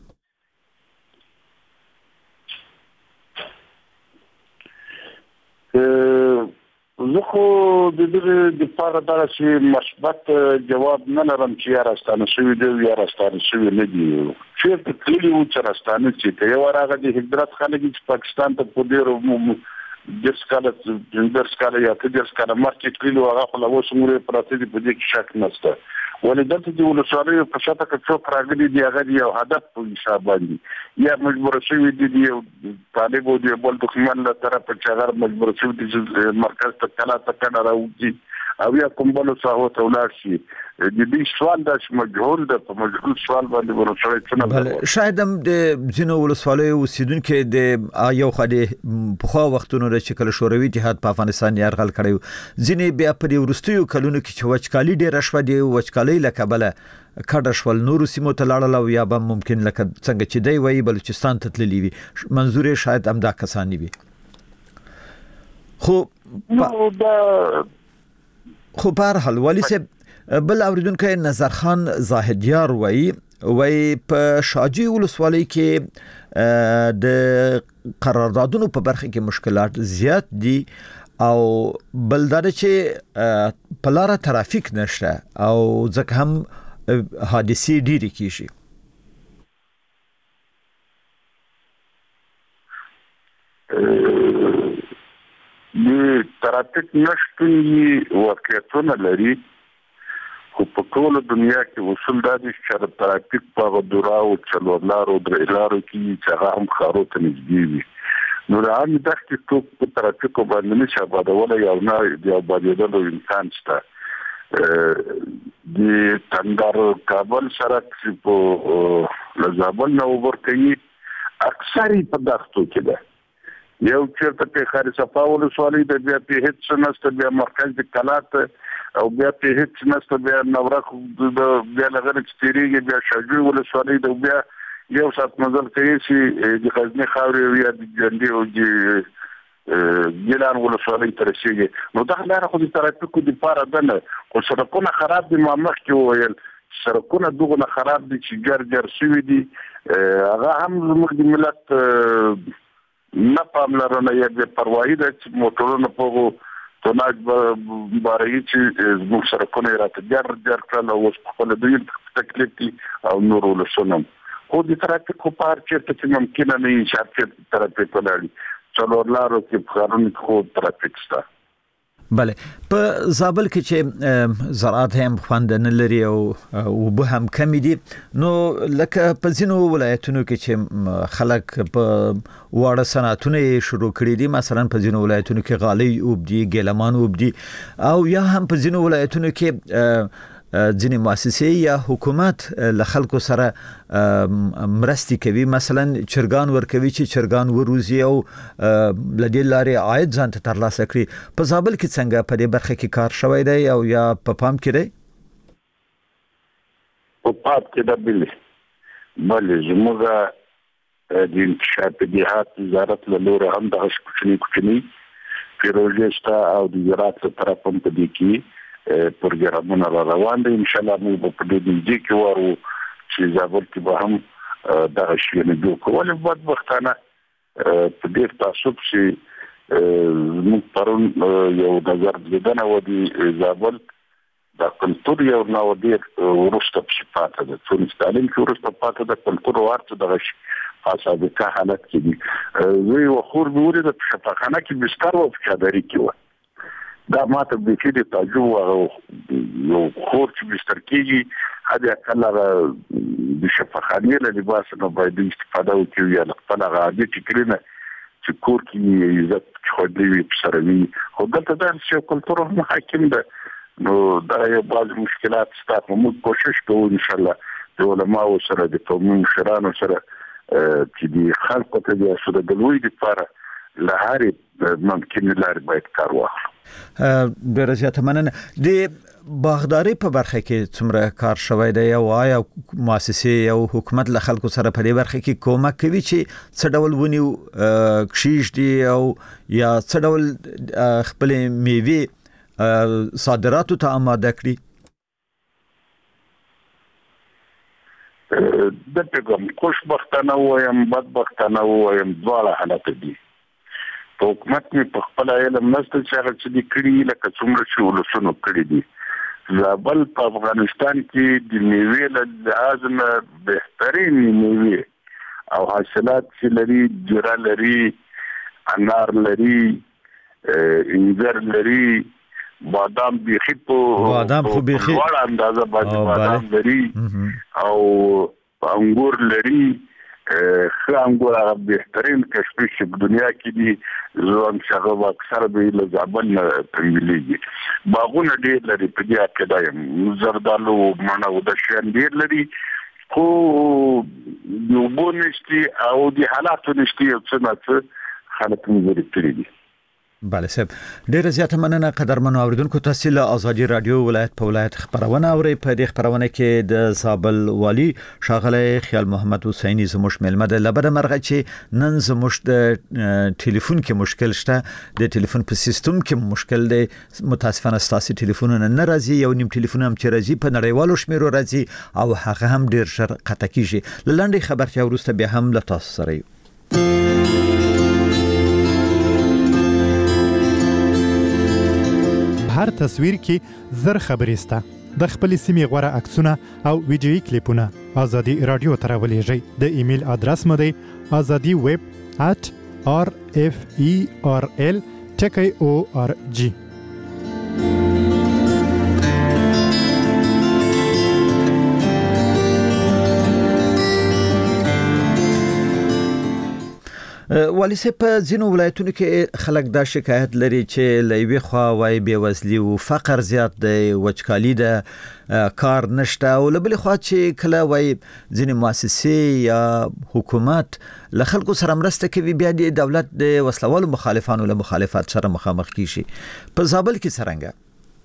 زه خو د دې لپاره دا چې مثبت جواب نه لرم چې یا راستانه شوي دي یا راستانه شوي نه دي چېرته تللي وو چې راستانه چې که یو هغه د هجرت خلک چې پاکستان ته په ډېرو 10 کاله 15 کاله یا 10 کاله مخکې تللي وو هغه خو لا اوس عمر پراته دي په دې کې شک نشته ولې دلته د ولسوالیو په شاته کې څوک راغلي دي هغه د یو هدف په حساب باندې یا مجبور شوي دي یو طالب او د بل دښمن له طرفه چې هغه مجبور شوي دي چې مرکز ته کله ته کډه راوځي او یا کوم بل ساحو ته ولاړ شي د دې سوال د مجهول د په مجهول سوال باندې ورسره څنګه شاید هم د ځینو ولسوالیو اوسیدونکو د یو خدي په خو وختونو چې کله شوروي اتحاد په افغانستان یرغل کړی ځینې بیا په ورستیو کلونو کې چې وچکالي ډېره شوه دی وچکالي لکبله کډه شول نور سیمو ته لاړل او یا به ممکن لکه څنګه چې دی وایي بلوچستان ته تللی وي منظور شاید هم دا کسانی وي خو بهر حال والی صاحب بل اوریدونکو نظر خان زاهدیار وایي په شاجی ولسوالۍ کې د قراردادونو په برخه کې مشکلات زیات دي او بلدار چې په لار ترافیک نشته او ځکه هم حادثې ډېرې کیږي د ترافیک نشتون واقعیتونه لري خو په ټول دنیا کې اصول دا دي چې ترافیک په دوراو څلور لارو درې لارو کې چې هغه هم خارو ته نږدې وي نو د عام دښتې ټوک په ترافیکو باندې نشي آبادولی یو نه د آبادېدلو امکان شته د تندر کابل سړک چې په له زابل نه عبور کوي اکثر په دښتو کې ده یو چېرته په خاري صفا ولسوالۍ ده بیا په هېڅ څه نشته بیا مرکز د کلات او بیا په هېڅ نشته بیا نورخ بیا له غره چې تېرېږي بیا شاجوی ولسوالۍ ده بیا یو ساعت مزل کوي چې د غزني خاورې یا د جنډې او د ګیلان ولسوالۍ ته رسېږي نو دغه لاره خو د ترافیکو دپاره ده نه خو سړکونه خراب دي ما مخکې وویل سړکونه دغونه خراب دي چې جر شوي دي هغه هم زموږ د ملت نه پاملرنه یا بې پروايي ده چې موټرونه په هغو توناج بارهي چې زموږ سړکونه یې راته جر کړل او اوس پخپله دوی تکلیف دي او نور ولسونه خو د ترافیکو په هر چېرته چې ممکنه نه وي چې هر چېرته ترافیک ولاړ وي څلور لارو کې په ښارونو کې خو ترافیک شته بله په زابل کې چې زراعت هم خوند نه لري او به هم کم دي نو لکه په ځینو ولایتونو کې چې خلک په واړه صنعتونه شروع کړي دي مثلا په ځینو ولایتونو کې غالۍ وبدي ګلمان وبدي او یا هم په ځینو ولایتونو کې ځینې مؤسسې یا حکومت له خلکو سره مرستې کوي مثلا چرګان ورکوي چې چرګان وروزي او لدې لارې عاید ځان ته ترلاسه کړي په زابل کې څنګه په دې برخه کې کار شوی دی او یا په پام کې دی په پام کې دا بل زموږ د انتشار دیهات وزارت له لوري هم د کوچني پروژې شته او د زراعت طرف هم په دې کې پروګرامونه روان دي ان شاء الله موږ په دې کې وارو چې زابل کې به هم دا شی نه جوړ کول بدبختانه په دې تاسو چې موږ پرون یو نظر لیدنه و دي زابل د کلتور یو نو دي ورسته په پاتې ده څو ستالین کې ورسته پاتې ده کلتور ورته دغه خاصه د کا حالت کې دي وی وخور بوري د شفاخانه کې بستر او چادرې کې و دا ماته د دې تعجب او یو خور چې بستر کېږي هدا کله د شفاخانه له لباس نه باید استفاده وکړي یا خپل غاډي فکرینه چې کور کې عزت خوندوي سروي خو دلته د څه کلتور هم حاکم ده نو دا یو بعض مشکلات ستاسو موږ کوشش کوو ان شاء الله د علماء سره د قومي مشرانو سره چې د خلکو ته د سره د لوی لپاره لهاري ممکن لار باید کار واخلو ډېر زیات مننه د باغداري په برخه کې څومره کار شوی دی او آیا مؤسسې او حکومت له خلکو سره په دې برخه کې کومک کوي چې څه ډول ونیو کشیش دي او یا څه ډول خپل میوه صادراتو ته آماده کړي د پیغام خوشبختانه وایم بدبختانه وایم دواړه حالت دي په حکومت کې په خپل علم نشته چې هغه چې د کړي لکه څومره چې ولسونو کړي دي زابل په افغانستان کې د میوې له لازمه بهترین میوې او حاصلات چې لري جوړه لري انار لري انځر لري بادام بيخي په وړ اندازه باندې بادام لري او انګور لري خانګور هغه بهترین کشمش په دنیا کې دي زوم شغه اکثر به له زابل تملیږي باغونه ډېر لري په دې کې دایم زردالو مڼه او د شین ډېر لري خو یو بونشتي او د حالاتو نشتی څه نه څه خلک موږ لري دي بله صاحب ډیره زیاته مننه قدرمنو اوریدونکو تاسو له ازادي رادیو ولایت په ولایت خبرونه اوري په دې خبرونه کې د زابل والی شاغله خیال محمد حسینی زموږ ملمه ده لبره مرغه چې نن زموږ د ټلیفون کې مشکل شته د ټلیفون په سیستم کې مشکل دی متاسفانه ستاسو ټلیفونونه نه راځي یو نیم ټلیفون هم چې راځي په نړیوالو شمیرو راځي او هغه هم ډیر ژر قطع کیږي لنډي خبرتیا وروسته بیا هم له تاسو سره هر تصویر کې زر خبرې سته د خپل سیمې غوړه عکسونه او ویډیويي کلیپونه ازادي رادیو ته راولېږئ د ایمیل ادرس مو دی azadi@rferl.org والی سه په ځینو ولایتونو کې خلک دا شکایت لري چې لوي خوا وای بیوزلی او فقر زیات دی وچکالي ده کار نشته او بل خوا چې کله وای ځینې مؤسسې یا حکومت له خلکو سره مرسته کوي بیا د دولت د وسلوالو مخالفانو له مخالفت سره مخامخ کیږي په زابل کې څنګه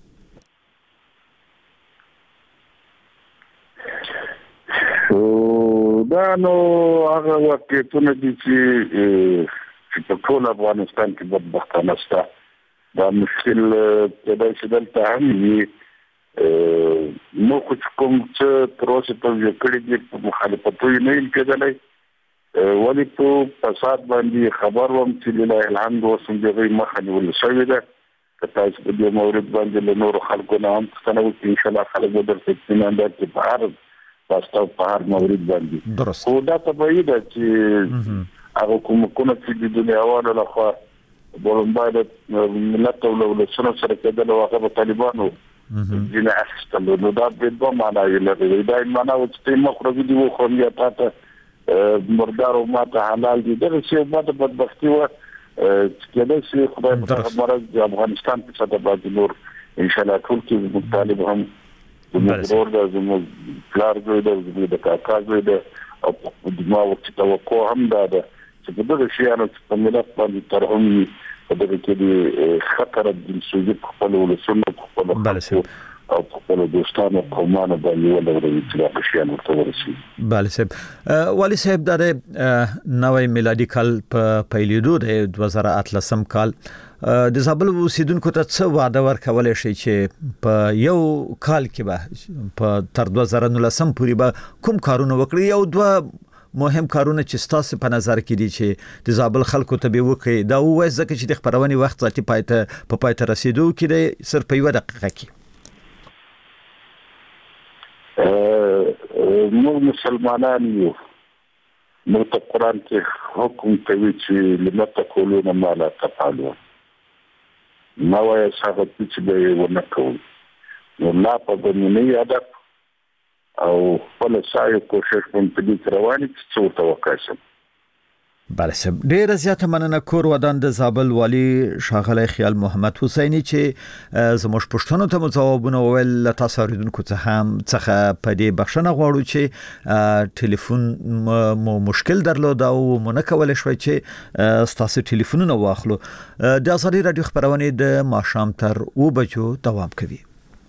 دا نو هغه واقعیتونه دي چې په ټول افغانستان کې بدبختانه ستا دا مشکل پیدا شدل ته هم نو کوم څه پروسه په وکړې دي په مخالفتو نه کېدلای ولی په فساد باندې خبر وم چې له الحمد وسم دغه مخنی ول شوې ده که تاسو په دې مورید باندې له نور خلکو نه هم څنګه وکړي ان شاء الله خلک به درته اطمینان درکړي په هر تاسو په هر مورید باندې خو دا طبيعي ده چې هغه کومه چې د دنیا وانه لخوا باید ملت او ولسونو سره کېدل او هغه طالبانو جنه اخستل نو دا به دوه معنی لري. دا معنی او چې مخرج دی خو یا تاسو مردار او ماته حلال دي دا چې ماته بدبختی و کله چې خدای مرز د افغانستان په صدر باندې نور ان شاء الله ټول کې طالب هم زموږ د زموږ پلار دوی د کاکا دوی د او د ما وخت توقع هم دا ده چې په دغه شیانو په ملت باندې تر هم په دغه کې د خطر د سوزي په خپل ولسونو په خپل او په خپل دوستانو قومانو باندې ولوري چې په شیانو ته ورسي. بله صاحب والی صاحب د نوې میلادي کال په پیلېدو د 2018 کال د زابل اوسیدونکو ته څه وعده ورکولای شي چې په یو کال کې به په تر 2019 پورې به کوم کارونه وکړي او دوه مهم کارونه چې ستاسو په نظر کې دي چې د زابل خلکو ته به وکړي دا وایي ځکه چې د خبرونې وخت ذاتي پایته رسیدو کې د صرف یو دقیقه کې موږ مسلمانان یو نو ته قرآن کې حکم کوي چې لمت تقولون ما لا تفعلون ما وایي صاحب چې به ونه کوي نو لا په بنونی ادب او خپل سعی کوشش په دې رواني چې څه توقع بله صاحب ډیره زیاته مننه کور ودان د زابل والی ښاغلی خیال محمد حسینی چې زموږ پوښتنو ته ځوابونه وویل له تاسو اورېدونکو څخه په دې بخښنه غواړو چې ټلیفون مو مشکل درلود او مو نه کولی شوی چې ستاسو ټلیفونونه واخلو. د ازادي راډیو خپرونې د ماښام تر 2 بجو دوام کوي.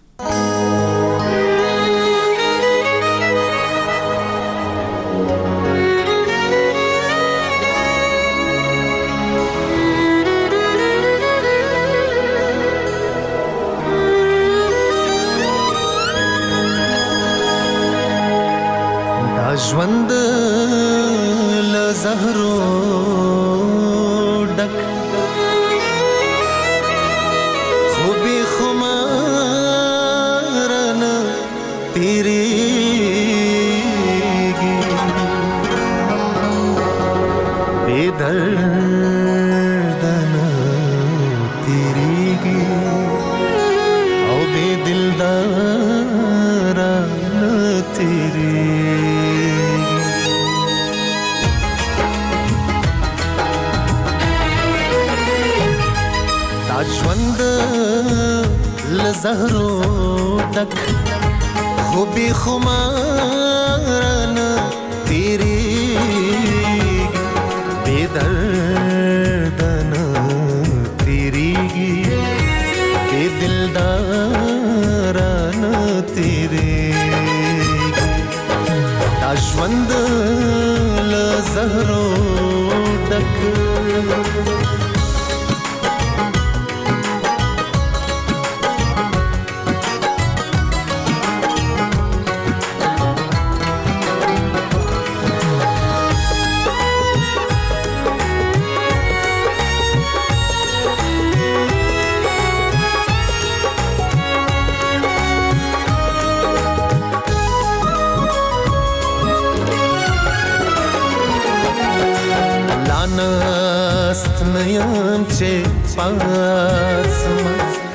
ژوند له زهرو ډک خو بې خمار نه تېرېږي بې درد نه تېرېږي او بې دلدار نه تېرېږي. ژوند له زهرو ډک خو بې خمار نه تېرېږي بې درد نه تېرېږي بې دلدار نه تېرېږي. دا ژوند له زهرو ډک نیم چې پاسم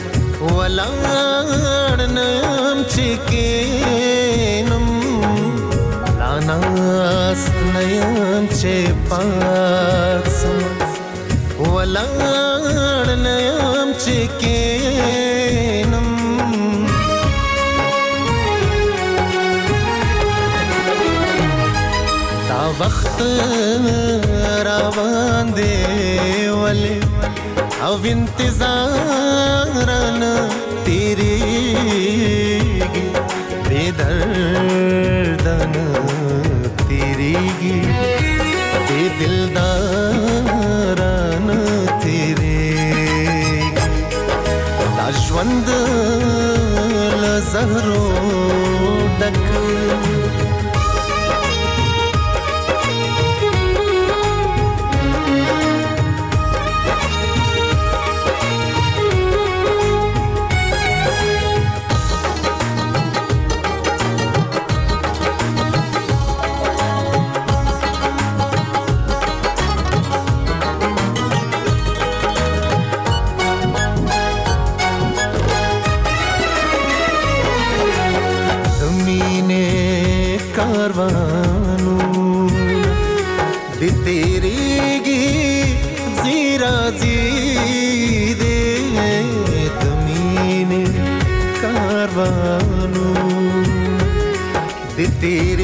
ولاړ نیم چې کینم لاناست نیم چې پاسم ولاړ نیم چې کینم دا وخت روان دی ولی او انتظار نه تیریږي بے درد نه تیریږي بے دلدار نه تیریږي دا ژوند له زهرو ډک د تیریږي زیرازي دې د مینې کاروانو د تیریږي